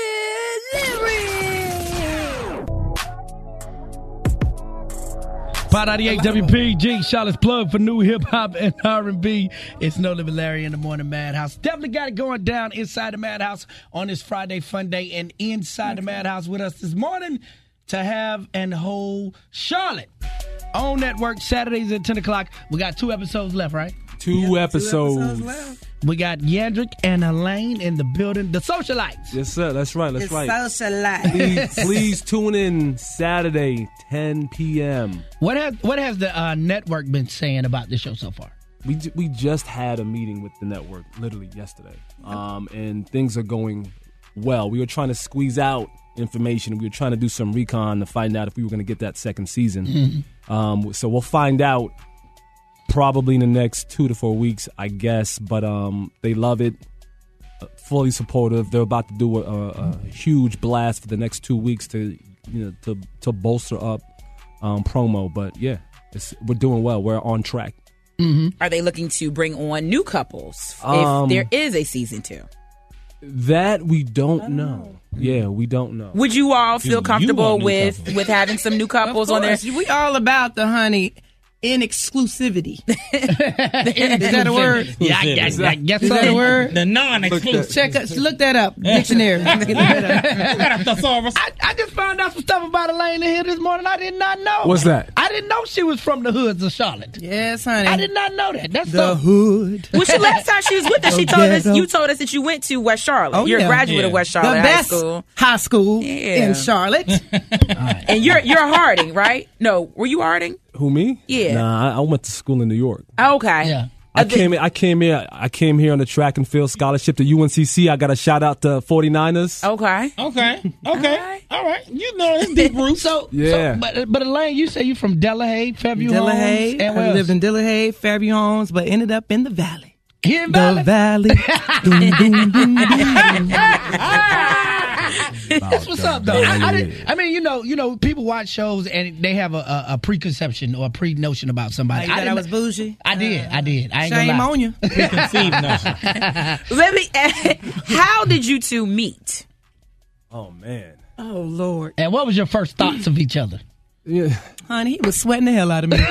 Pod 98 WPG, Charlotte's Plug for new hip hop and R&B. It's No Limit Larry in the Morning Madhouse. Definitely got it going down inside the Madhouse on this Friday fun day, and inside the Madhouse with us this morning to have and hold Charlotte on network Saturdays at 10 o'clock. We got 2 episodes left, right? Two episodes left. We got Yandrick and Elaine in the building. The Socialites. Yes, sir. That's right. That's right. Socialites. Please tune in Saturday, 10 p.m. What has the network been saying about this show so far? We just had a meeting with the network literally yesterday, and things are going well. We were trying to squeeze out information. We were trying to do some recon to find out if we were going to get that second season. So we'll find out probably in the next 2 to 4 weeks, I guess. But they love it, fully supportive. They're about to do a huge blast for the next 2 weeks to bolster up promo. But yeah, we're doing well. We're on track. Are they looking to bring on new couples if there is a season 2? That we don't know. Yeah, we don't know. Would you all feel comfortable with having some new couples on there? We all about the honey in exclusivity. Is that a word? Yeah, I guess Is that a word? The non-exclusive. Look that up. Dictionary. I just found out some stuff about Elaine in here this morning I did not know. What's that? I didn't know she was from the hoods of Charlotte. Yes, honey. I did not know that. That's the hood. Well, last time she was with us, you told us that you went to West Charlotte. Oh, you're a graduate of West Charlotte High School. High school in Charlotte. And you're Harding, right? No, were you Harding? Who, me? Yeah. Nah, I went to school in New York. Okay. Yeah. I came here on the track and field scholarship to UNCC. I got a shout out to 49ers. Okay. All right. You know it's deep roots. But Elaine, you say you from Delahaye, Fairview Homes. Delahaye. I lived in Delahaye, Fairview Homes, but ended up in the Valley. Here in The Valley. Doom, doom, doom, doom. That's what's up, though. I mean, people watch shows and they have a preconception or a pre-notion about somebody. You thought I was bougie? I did. I ain't gonna Shame lie. on you. Preconceived notion. How did you two meet? Oh, man. Oh, Lord. And what was your first thoughts of each other? Yeah. Honey, he was sweating the hell out of me.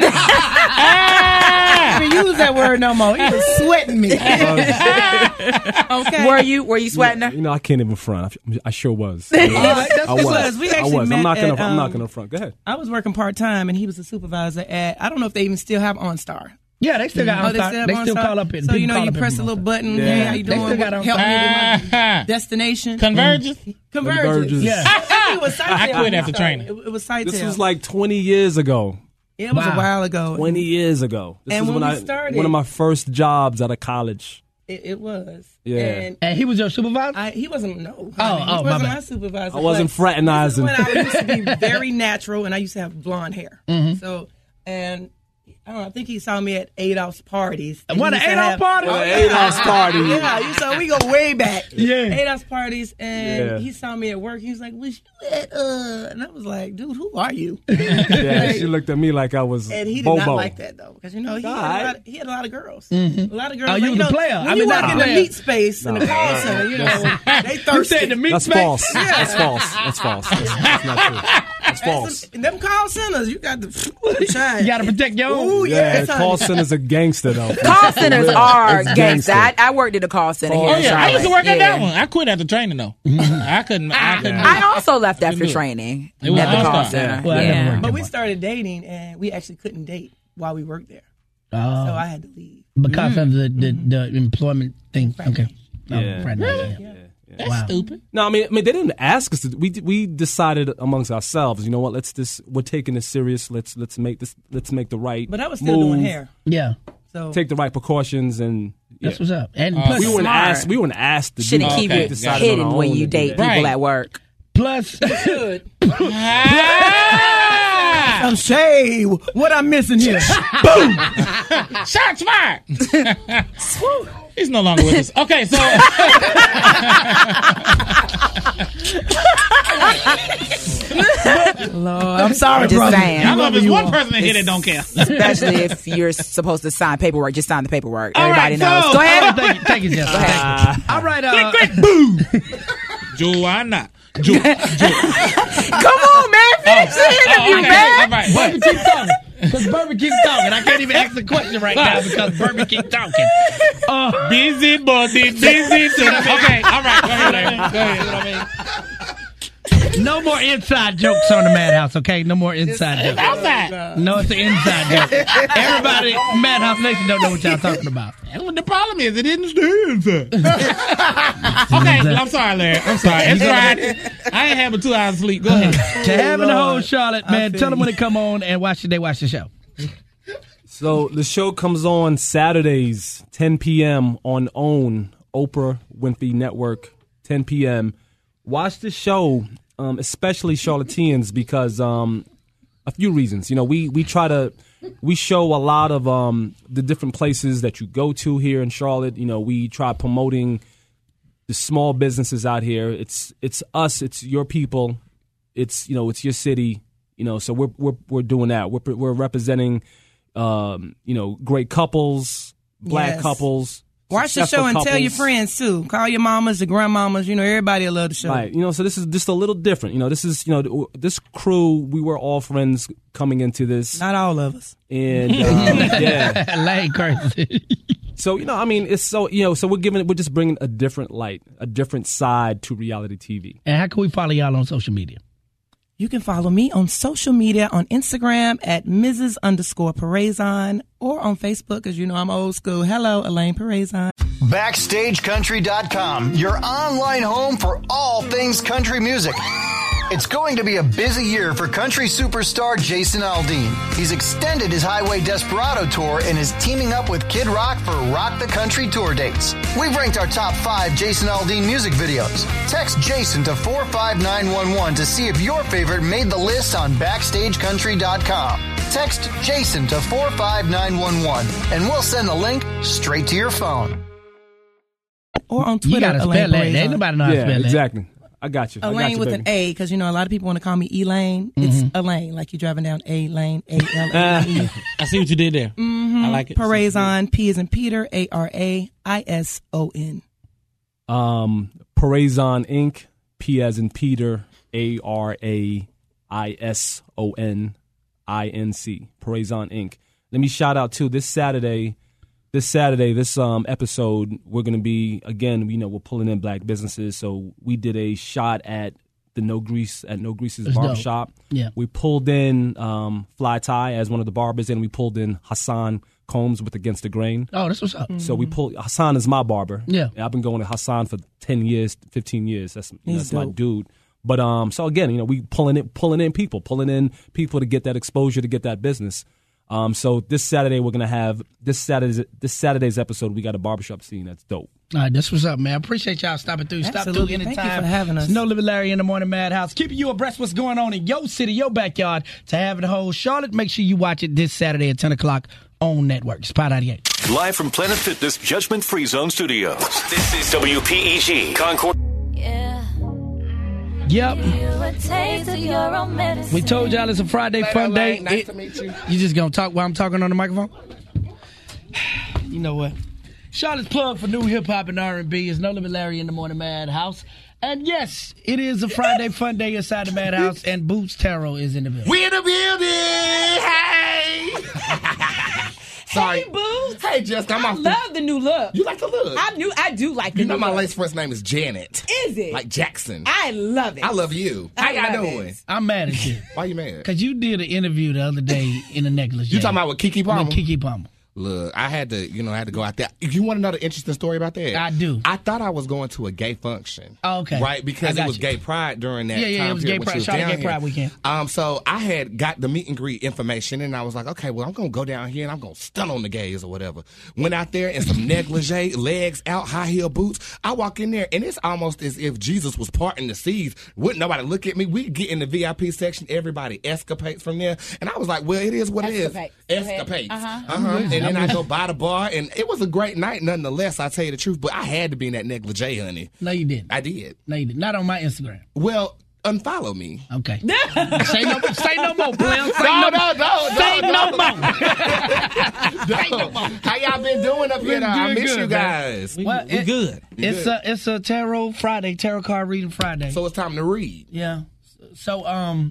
I didn't use that word no more. He was sweating me. Okay. Were you sweating her? I can't even front. I sure was. I was. We actually met I'm not gonna front. Go ahead. I was working part-time, and he was a supervisor at, I don't know if they even still have OnStar. Yeah, they still got OnStar. They still call up it. So, you press a little button. Yeah. Hey, how you doing? They still got Help me OnStar. with my destination. Convergence? Convergence. Yeah. It was I quit after training. It was Sitel. This was like 20 years ago. It was a while ago. 20 years ago. This And was when we started- one of my first jobs out of college. It was. Yeah. And he was your supervisor? He wasn't, no. Oh, he my wasn't bad. my supervisor. I wasn't but fraternizing. This is when I used to be very natural, and I used to have blonde hair. So, and I don't know, I think he saw me at Adolph's parties. What, an Adolf party? Adolph's party. Yeah, so we go way back. Yeah. Adolph's parties, and Yeah. he saw me at work. He was like, "Was you at?" And I was like, "Dude, who are you?" Yeah, she looked at me like I was And he did Bobo. not like that though, because he had a lot of girls. Mm-hmm. A lot of girls. Oh, you was a player. When I you mean, work not a in the player. meat space in the call center, they thirsty. You said the meat That's space? false. That's false. That's false. That's not true. That's false. In them call centers, you got to shine. You got to protect your own. Ooh, Yeah, yes, call honey. centers are gangster though. Call centers For real. are It's gangster. I worked at a call center here Oh, in yeah. I used to Charlotte. work at that one. I quit after training, though. I couldn't. I also left after do it. training It was at the call all-star. center. Well, I never Yeah. worked But there. we started dating, and we actually couldn't date while we worked there. So Oh, I had to leave. because of the employment thing. Okay. Yeah. Really? That's Wow. stupid. No, I mean they didn't ask us to. We decided amongst ourselves. You know what? We're taking this serious. Let's make the right. But I was still move, doing hair. Yeah. So Take the right precautions, and yeah. That's what's up. And Oh. plus, we weren't Smart. asked. We weren't asked to Shouldn't do that. keep We it decided on hidden our when own you to do date that. people Right. at work. plus, good. Hey, what I'm missing here? Boom! Shots fired. He's no longer with us. Okay, so Lord, I'm sorry, Just brother. saying. I love there's one person in here that don't care. Especially if you're supposed to sign paperwork, just sign the paperwork. All Everybody right, knows. so- Go ahead. Thank you, Jeff. Go ahead. All right. Click, boom. Joanna. Come on, man. Finish the interview, man. All right. Bourbon keep talking. Because Bourbon keeps talking. I can't even ask the question right now because Bourbon keep talking. Busy body, busy. Okay, all right. Go ahead, Larry. Go ahead. No more inside jokes on the Madhouse, okay? No more inside jokes. Outside. No, it's an inside joke. Everybody, Madhouse Nation don't know what y'all talking about. That's what the problem is. It didn't stay inside. Okay, I'm sorry, Larry. I'm sorry. It's Friday. I ain't having 2 hours of sleep. Go ahead. To having the whole Charlotte, man, tell them when it come on and why should they watch the show? So the show comes on Saturdays, 10 p.m. on OWN, Oprah Winfrey Network, 10 p.m. Watch the show, especially Charlotteans, because a few reasons. You know, we show a lot of the different places that you go to here in Charlotte. You know, we try promoting the small businesses out here. It's us. It's your people. It's it's your city. So we're doing that. We're representing great couples, black couples. Watch the show and tell your friends too. Call your mamas, your grandmamas. Everybody will love the show. Right. So this is just a little different. This is this crew. We were all friends coming into this. Not all of us. And yeah, Lane crazy. So it's so so we're just bringing a different light, a different side to reality TV. And how can we follow y'all on social media? You can follow me on social media on Instagram at Mrs._Parazon or on Facebook, because I'm old school. Hello, Elaine Parazon. BackstageCountry.com, your online home for all things country music. It's going to be a busy year for country superstar Jason Aldean. He's extended his Highway Desperado tour and is teaming up with Kid Rock for Rock the Country tour dates. We've ranked our top 5 Jason Aldean music videos. Text Jason to 45911 to see if your favorite made the list on BackstageCountry.com. Text Jason to 45911 and we'll send the link straight to your phone. Or on Twitter. You gotta spell that. Ain't nobody know how to spell that. Exactly. I got you. Elaine with an A, because a lot of people want to call me Elaine. It's Elaine, like you're driving down A lane, A-L-A-N-E. I see what you did there. I like it. Parazon, P as in Peter, A-R-A-I-S-O-N. Parazon Inc., P as in Peter, A-R-A-I-S-O-N-I-N-C. Parazon Inc. Let me shout out too, this Saturday, this episode, we're going to be, again, we're pulling in black businesses. So we did a shot at the No Grease's barbershop. Yeah. We pulled in Fly Tie as one of the barbers, and we pulled in Hassan Combs with Against the Grain. Oh, that's what's up. So Hassan is my barber. Yeah. I've been going to Hassan for 10 years, 15 years. That's my dude. But so again, we pulling in people to get that exposure, to get that business. So this Saturday we're gonna have this Saturday's episode. We got a barbershop scene that's dope. All right, that's what's up, man. I appreciate y'all stopping through. Absolutely. Stop through anytime. Thank you for having us. It's No Limit Larry in the Morning Madhouse, keeping you abreast what's going on in your city, your backyard. To have the whole Charlotte, make sure you watch it this Saturday at 10 o'clock on Network. Spot 98. Live from Planet Fitness Judgment Free Zone Studios. This is WPEG Concord. Yep. We told y'all it's a Friday fun day. Nice to meet you. You just gonna talk while I'm talking on the microphone? You know what? Charlotte's plug for new hip hop and R&B is No Limit Larry in the Morning Madhouse. And yes, it is a Friday fun day inside the Madhouse, and Boots Tarot is in the building. We in the building! Hey! Sorry. Hey, Boots. Hey, Jessica. I love the new look. You like the look? I do like the You new know my look. lady's first name is Janet. Is it? Like Jackson. I love it. I love you. How y'all doing? I'm mad at you. Why you mad? Because you did an interview the other day in a necklace. You talking about with Keke Palmer? With Keke Palmer. Look, I had to go out there. You want to know the interesting story about that? I do. I thought I was going to a gay function. Oh, okay. Right? Because I it got was you. Gay Pride during that Yeah, time it was period Gay when she Pride. was Shout out down Gay Pride here. weekend. So I had got the meet and greet information, and I was like, okay, well, I'm going to go down here, and I'm going to stun on the gays or whatever. Went out there in some negligee, legs out, high heel boots. I walk in there, and it's almost as if Jesus was parting the seas. Wouldn't nobody look at me. We get in the VIP section. Everybody escapades from there. And I was like, well, it is what it is. Escapades. And then I go by the bar, and it was a great night nonetheless, I tell you the truth. But I had to be in that negligee, honey. No, you didn't. I did. No, you didn't. Not on my Instagram. Well, unfollow me. Okay. say no more, Glenn. No. Say no more. How y'all been doing up here? I miss you guys. We good. It's a Tarot Friday, Tarot card reading Friday. So it's time to read. Yeah. So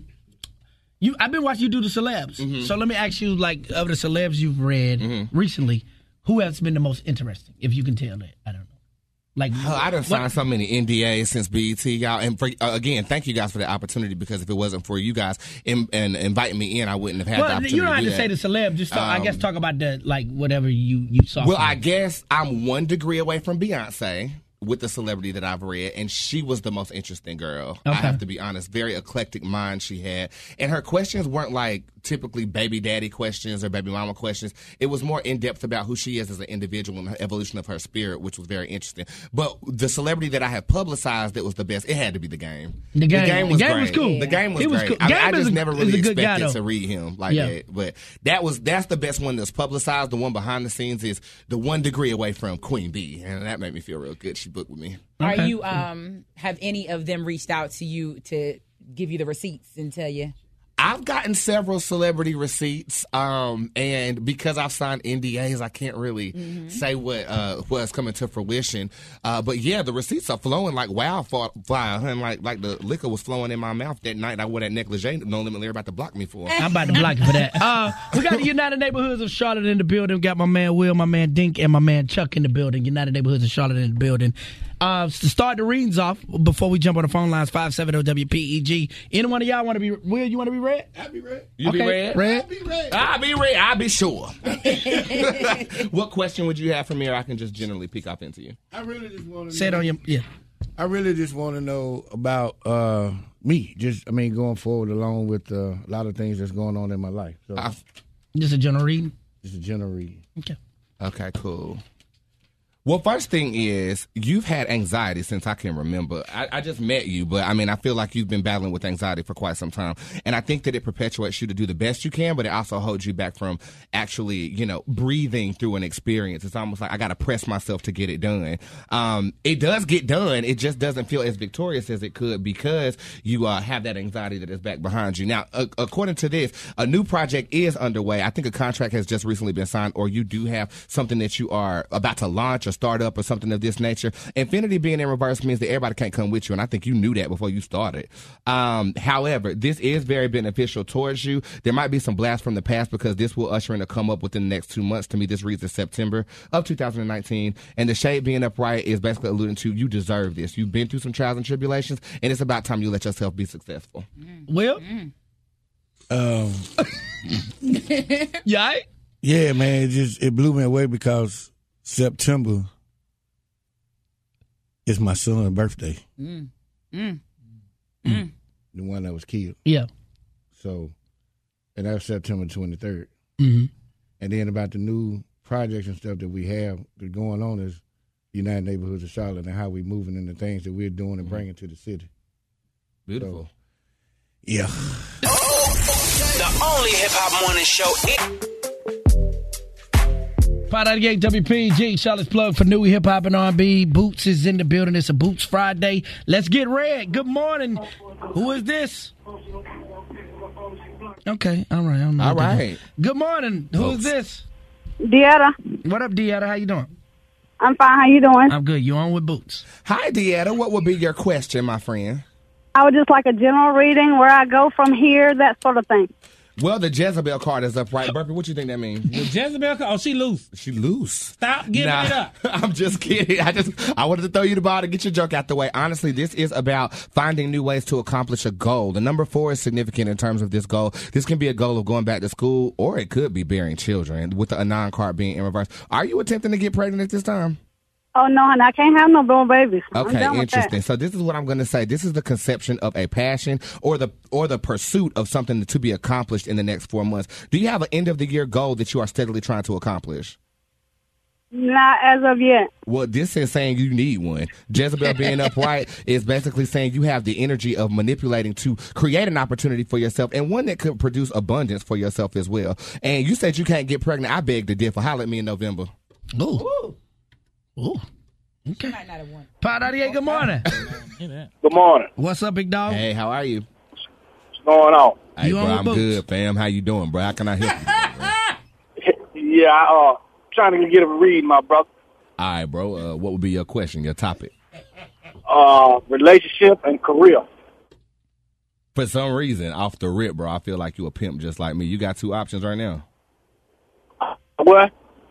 I've been watching you do the celebs. Mm-hmm. So let me ask you, like, of the celebs you've read recently, who has been the most interesting? If you can tell that, I don't know. Like, I done signed so many NDAs since BET, y'all. And again, thank you guys for the opportunity, because if it wasn't for you guys and inviting me in, I wouldn't have had the opportunity. You don't have to to do say that. the celeb. Just I guess talk about the, like, whatever you saw. Well, I guess I'm 1 degree away from Beyonce with the celebrity that I've read, and she was the most interesting girl. I have to be honest. Very eclectic mind she had. And her questions weren't like typically baby daddy questions or baby mama questions. It was more in-depth about who she is as an individual and the evolution of her spirit, which was very interesting. But the celebrity that I have publicized that was the best, it had to be The Game. The Game was was great. cool. The Game was was great. cool. I mean, Game I just is never is really a good guy, expected though. to read him like that. But that's the best one that's publicized. The one behind the scenes is the 1 degree away from Queen Bee. And that made me feel real good. She booked with me. Are you have any of them reached out to you to give you the receipts and tell you? I've gotten several celebrity receipts, and because I've signed NDAs, I can't really say what's coming to fruition. But yeah, the receipts are flowing like wildfire, and like the liquor was flowing in my mouth that night. I wore that negligee. No Limit Larry about to block me for. I'm about to block you for that. We got the United Neighborhoods of Charlotte in the building. We got my man Will, my man Dink, and my man Chuck in the building. United Neighborhoods of Charlotte in the building. To start the readings off, before we jump on the phone lines, 570-WPEG. Any one of y'all want to be, Will, you want to be read? I'll be read. You be read? I'll be read. I'll be sure. What question would you have for me, or I can just generally peek off into you? I really just want to say it on your, I really just want to know about me. Going forward along with a lot of things that's going on in my life. So, just a general reading? Just a general reading. Okay, cool. Well, first thing is, you've had anxiety since I can remember. I just met you, but I mean, I feel like you've been battling with anxiety for quite some time. And I think that it perpetuates you to do the best you can, but it also holds you back from actually, breathing through an experience. It's almost like I got to press myself to get it done. It does get done. It just doesn't feel as victorious as it could because you have that anxiety that is back behind you. Now, according to this, a new project is underway. I think a contract has just recently been signed, or you do have something that you are about to launch or startup or something of this nature. Infinity being in reverse means that everybody can't come with you, and I think you knew that before you started. However, this is very beneficial towards you. There might be some blast from the past because this will usher in a come up within the next 2 months. To me, this reads as September of 2019, and the shade being upright is basically alluding to you deserve this. You've been through some trials and tribulations, and it's about time you let yourself be successful. Will? Yeah? Yeah, man, it blew me away because September is my son's birthday. The one that was killed. Yeah. So, and that was September 23rd. Mm-hmm. And then about the new projects and stuff that we have that going on is United Neighborhoods of Charlotte and how we moving and the things that we're doing and bringing to the city. Beautiful. So, yeah. The only hip-hop morning show. 598 WPG, Charlotte's plug for new hip hop and R&B. Boots is in the building. It's a Boots Friday. Let's get red. Good morning. Who is this? Okay, all right. I don't know all what to do. right. Good morning. Who is this? Deetta. What up, Deetta? How you doing? I'm fine. How you doing? I'm good. You on with Boots? Hi, Deetta. What would be your question, my friend? I would just like a general reading, where I go from here, that sort of thing. Well, the Jezebel card is up, right? Burpee, what you think that means? The Jezebel card? Oh, she loose. She loose. Stop giving it up. I'm just kidding. I wanted to throw you the ball to get your joke out the way. Honestly, this is about finding new ways to accomplish a goal. The number 4 is significant in terms of this goal. This can be a goal of going back to school, or it could be bearing children, with the Anon card being in reverse. Are you attempting to get pregnant at this time? Oh, no, honey, I can't have no born babies. I'm Okay, done with that. interesting. So this is what I'm going to say. This is the conception of a passion or the pursuit of something to be accomplished in the next 4 months. Do you have an end of the year goal that you are steadily trying to accomplish? Not as of yet. Well, this is saying you need one. Jezebel being upright is basically saying you have the energy of manipulating to create an opportunity for yourself, and one that could produce abundance for yourself as well. And you said you can't get pregnant. I beg to differ. Holler at me in November. Ooh. Okay. Pod 98, good morning. Good morning. What's up, big dog? Hey, how are you? What's going on? Hey, You bro, on with I'm Boots? good, fam. How you doing, bro? How can I help you? Yeah, trying to get a read, my brother. All right, bro. What would be your question, your topic? Relationship and career. For some reason, off the rip, bro, I feel like you a pimp just like me. You got 2 options right now. What?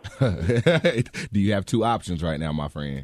Do you have 2 options right now, my friend?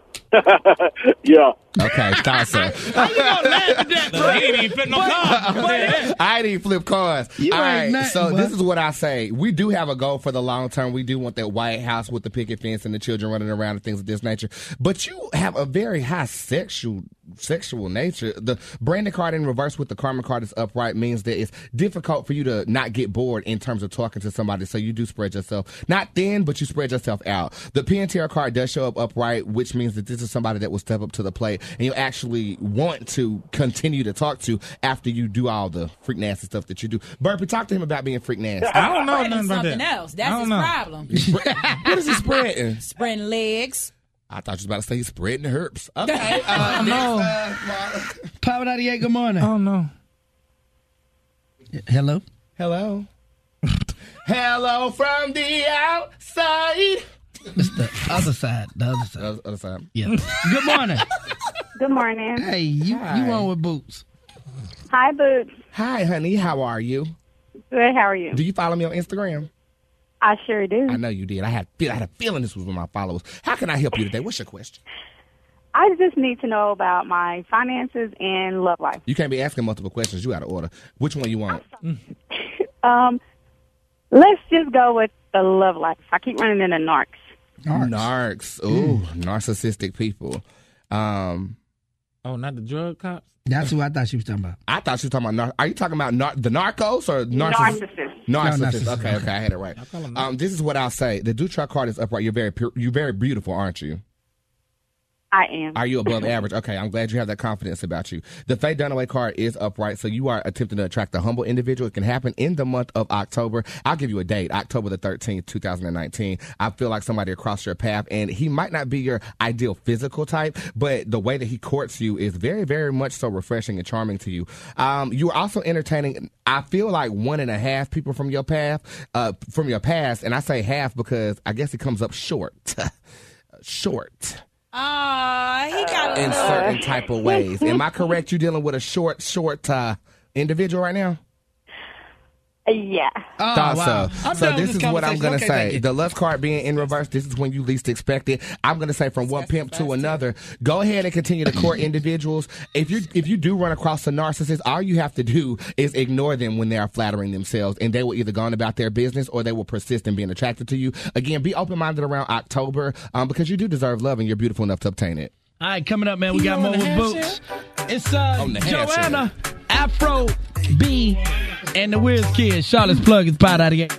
Yeah. Okay, thought so. How you gonna laugh at that, bro? He ain't even flip no cards. I ain't even flip cards. You All ain't right, nothing, so boy. this is what I say. We do have a goal for the long term. We do want that White House with the picket fence and the children running around and things of this nature. But you have a very high sexual nature. The Brandon card in reverse with the Karma card is upright means that it's difficult for you to not get bored in terms of talking to somebody. So you do spread yourself, not thin, but you spread yourself out. The PNTR card does show up upright, which means that this is somebody that will step up to the plate and you actually want to continue to talk to after you do all the freak nasty stuff that you do. Burpee, talk to him about being freak nasty. I don't know Spreading nothing about something that. else. That's I his don't know. problem. What is he spreading? Spreading legs. I thought you was about to say he's spreading the herpes. Okay. No. Pod 98, good morning. Oh, no. Hello? Hello. Hello from the outside. It's the other side. The other side. Other side. Yeah. Good morning. Good morning. Hey, you on with Boots? Hi, Boots. Hi, honey. How are you? Good, how are you? Do you follow me on Instagram? I sure do. I know you did. I had a feeling this was one of my followers. How can I help you today? What's your question? I just need to know about my finances and love life. You can't be asking multiple questions. You out of order. Which one you want? Let's just go with the love life. I keep running into narcs. Narcs. Ooh, narcissistic people. Oh, not the drug cops? That's who I thought she was talking about. I thought she was talking about. Are you talking about the narcos or Narcissist. Narcissist. Narcissist. Okay, I had it right. This is what I'll say. The Dutra card is upright. You're very beautiful, aren't you? I am. Are you above average? Okay, I'm glad you have that confidence about you. The Faye Dunaway card is upright, so you are attempting to attract a humble individual. It can happen in the month of October. I'll give you a date, October the 13th, 2019. I feel like somebody across your path, and he might not be your ideal physical type, but the way that he courts you is very, very much so refreshing and charming to you. You are also entertaining, I feel like 1.5 people from your past, and I say half because I guess it comes up short. Short. He got In certain type of ways. Am I correct? You dealing with a short individual right now? Yeah. Thought wow. so. So this is what I'm going to say. The lust card being in reverse, this is when you least expect it. I'm going to say from one pimp to another, go ahead and continue to court individuals. If you do run across a narcissist, all you have to do is ignore them when they are flattering themselves, and they will either go on about their business or they will persist in being attracted to you. Again, be open-minded around October because you do deserve love and you're beautiful enough to obtain it. All right, coming up, man, we got more with Boots. It's Joanna, Afro B, and the Wiz Kid. Charlotte's Plug is Pod 98.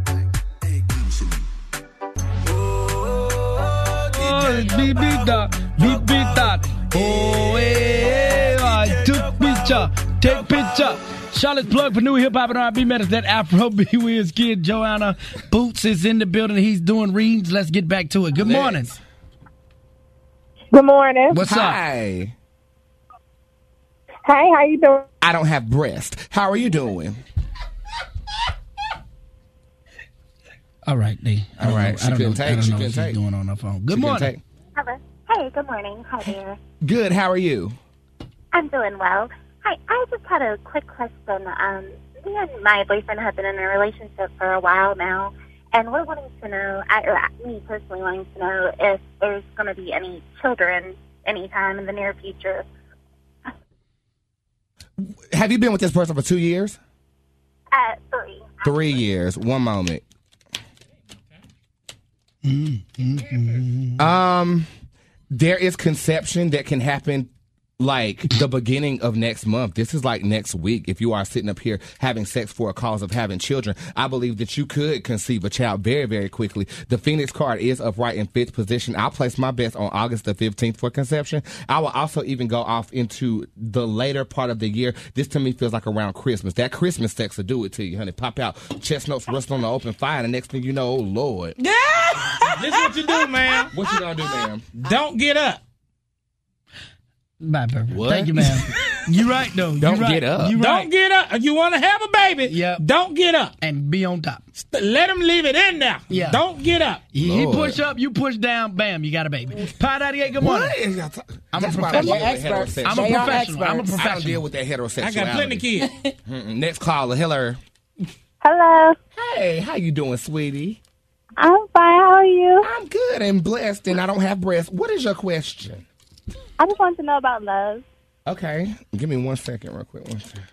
Beep beep dot, beep beep dot. Oh, hey, I took picture, take picture. Charlotte's Plug for new hip hop and R&B matters. That Afro B Wiz Kid. Joanna Boots is in the building. He's doing readings. Let's get back to it. Good morning. Good morning. What's up? Hi. Hey, how you doing? I don't have breast. How are you doing? All right, D. All right. She couldn't take. She couldn't She's take. doing on her phone. Good She couldn't morning. take. Hello. Hey, good morning. Hi there. Good. How are you? I'm doing well. Hi, I just had a quick question. me and my boyfriend have been in a relationship for a while now, and we're wanting to know, me personally wanting to know if there's going to be any children anytime in the near future. Have you been with this person for 2 years? 3. 3 years. One moment. There is conception that can happen like the beginning of next month. This is like next week. If you are sitting up here having sex for a cause of having children, I believe that you could conceive a child very, very quickly. The Phoenix card is upright in 5th position. I'll place my bets on August the 15th for conception. I will also even go off into the later part of the year. This to me feels like around Christmas. That Christmas sex will do it to you, honey. Pop out, chestnuts rust on the open fire, and the next thing you know, oh Lord. This is what you do, ma'am. What you gonna do, ma'am? Don't get up. Bye, perfect. What? Thank you, ma'am. You right though. Don't You right. get up. You right. Don't get up. If you want to have a baby, don't get up. And be on top. Let him leave it in there. Yeah. Don't get up. He push up, you push down, bam, you got a baby. Pi 98, good morning. I'm a That's why I don't professional. deal with heterosexual. I'm a professional. I'm a I don't professional. deal with that heterosexuality. I got plenty of kids. Next caller. Hello. Hello. Hey, how you doing, sweetie? I'm fine. How are you? I'm good and blessed, and I don't have breasts. What is your question? I just want to know about love. Okay. Give me 1 second real quick. 1 second.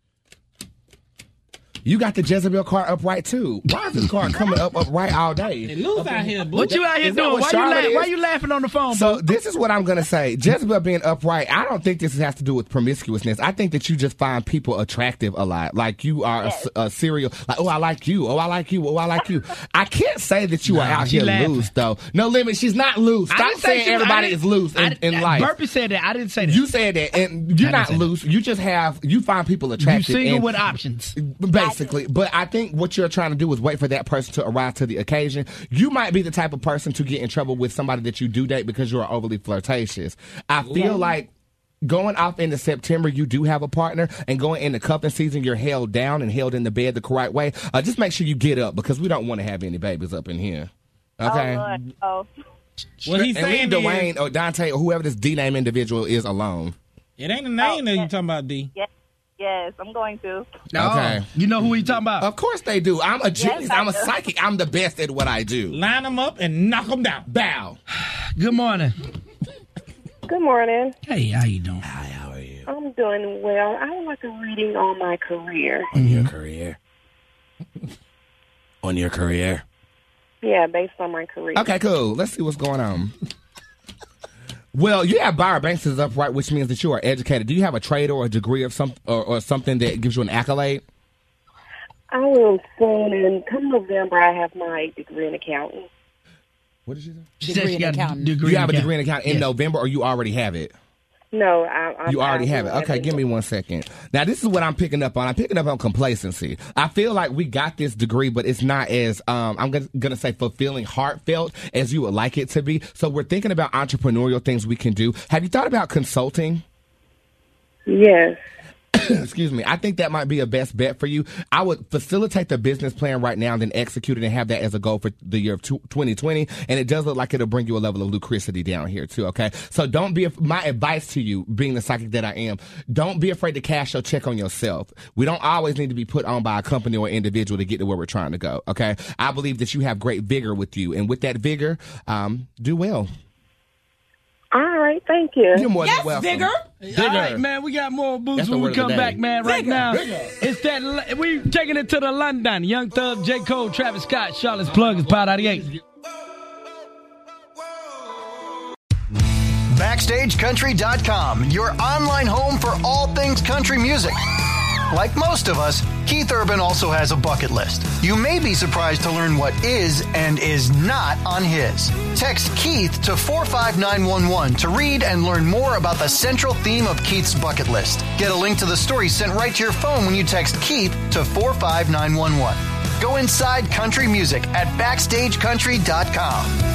You got the Jezebel card upright, too. Why is this card coming up upright all day? They lose out here, boo. What you out here Is that doing? what Why Charlotte is? you laughing on the phone, So boo? this is what I'm going to say. Jezebel being upright, I don't think this has to do with promiscuousness. I think that you just find people attractive a lot. Like you are a serial, like, oh, I like you. Oh, I like you. Oh, I like you. I can't say that you are out she here laughing. loose, though. No limit. She's not loose. I Stop didn't say saying she- everybody I is didn't- loose in life. Burpee said that. I didn't say that. You said that, and you're not say that. loose. You just you find people You attractive. single and- with options. Basically. But I think what you're trying to do is wait for that person to arrive to the occasion. You might be the type of person to get in trouble with somebody that you do date because you're overly flirtatious. I feel like going off into September, you do have a partner, and going into cuffing season, you're held down and held in the bed the correct way. Just make sure you get up because we don't want to have any babies up in here. Okay? Oh, Lord. Oh. What he's and saying leave is, Dwayne or Dante or whoever this D-name individual is alone. it ain't a name that you talking about, D. Yes, I'm going to. Okay. You know who he talking about? Of course they do. I'm a genius. I I'm a do. psychic. I'm the best at what I do. Line them up and knock them down. Bow. Good morning. Good morning. Hey, how you doing? Hi, how are you? I'm doing well. I would like a reading on my career. On your career. On your career. Yeah, based on my career. Okay, cool. Let's see what's going on. Well, you have Byron Banks is upright, which means that you are educated. Do you have a trade or a degree of or something that gives you an accolade? I will soon, and come November, I have my degree in accounting. What did you say? She said she got a degree. You have a in degree in accounting in Yes. November, or you already have it? No, You already have it. Okay, give me 1 second. Now, this is what I'm picking up on. I'm picking up on complacency. I feel like we got this degree, but it's not as, I'm going to say fulfilling, heartfelt as you would like it to be. So we're thinking about entrepreneurial things we can do. Have you thought about consulting? Yes. Excuse me. I think that might be a best bet for you. I would facilitate the business plan right now and then execute it and have that as a goal for the year of 2020. And it does look like it'll bring you a level of lucidity down here too. Okay. So don't be, my advice to you, being the psychic that I am, don't be afraid to cash your check on yourself. We don't always need to be put on by a company or individual to get to where we're trying to go. Okay. I believe that you have great vigor with you. And with that vigor, do well. All right, thank you. You're more than welcome. Vigor. All right, man. We got more boots That's the when we word of the come day. back, man. Right Vigor. now, Vigor. it's that we taking it to the London. Young Thug, J. Cole, Travis Scott, Charlotte's Plug is Pod 98. BackstageCountry.com, your online home for all things country music. Like most of us, Keith Urban also has a bucket list. You may be surprised to learn what is and is not on his. Text Keith to 45911 to read and learn more about the central theme of Keith's bucket list. Get a link to the story sent right to your phone when you text Keith to 45911. Go inside country music at BackstageCountry.com.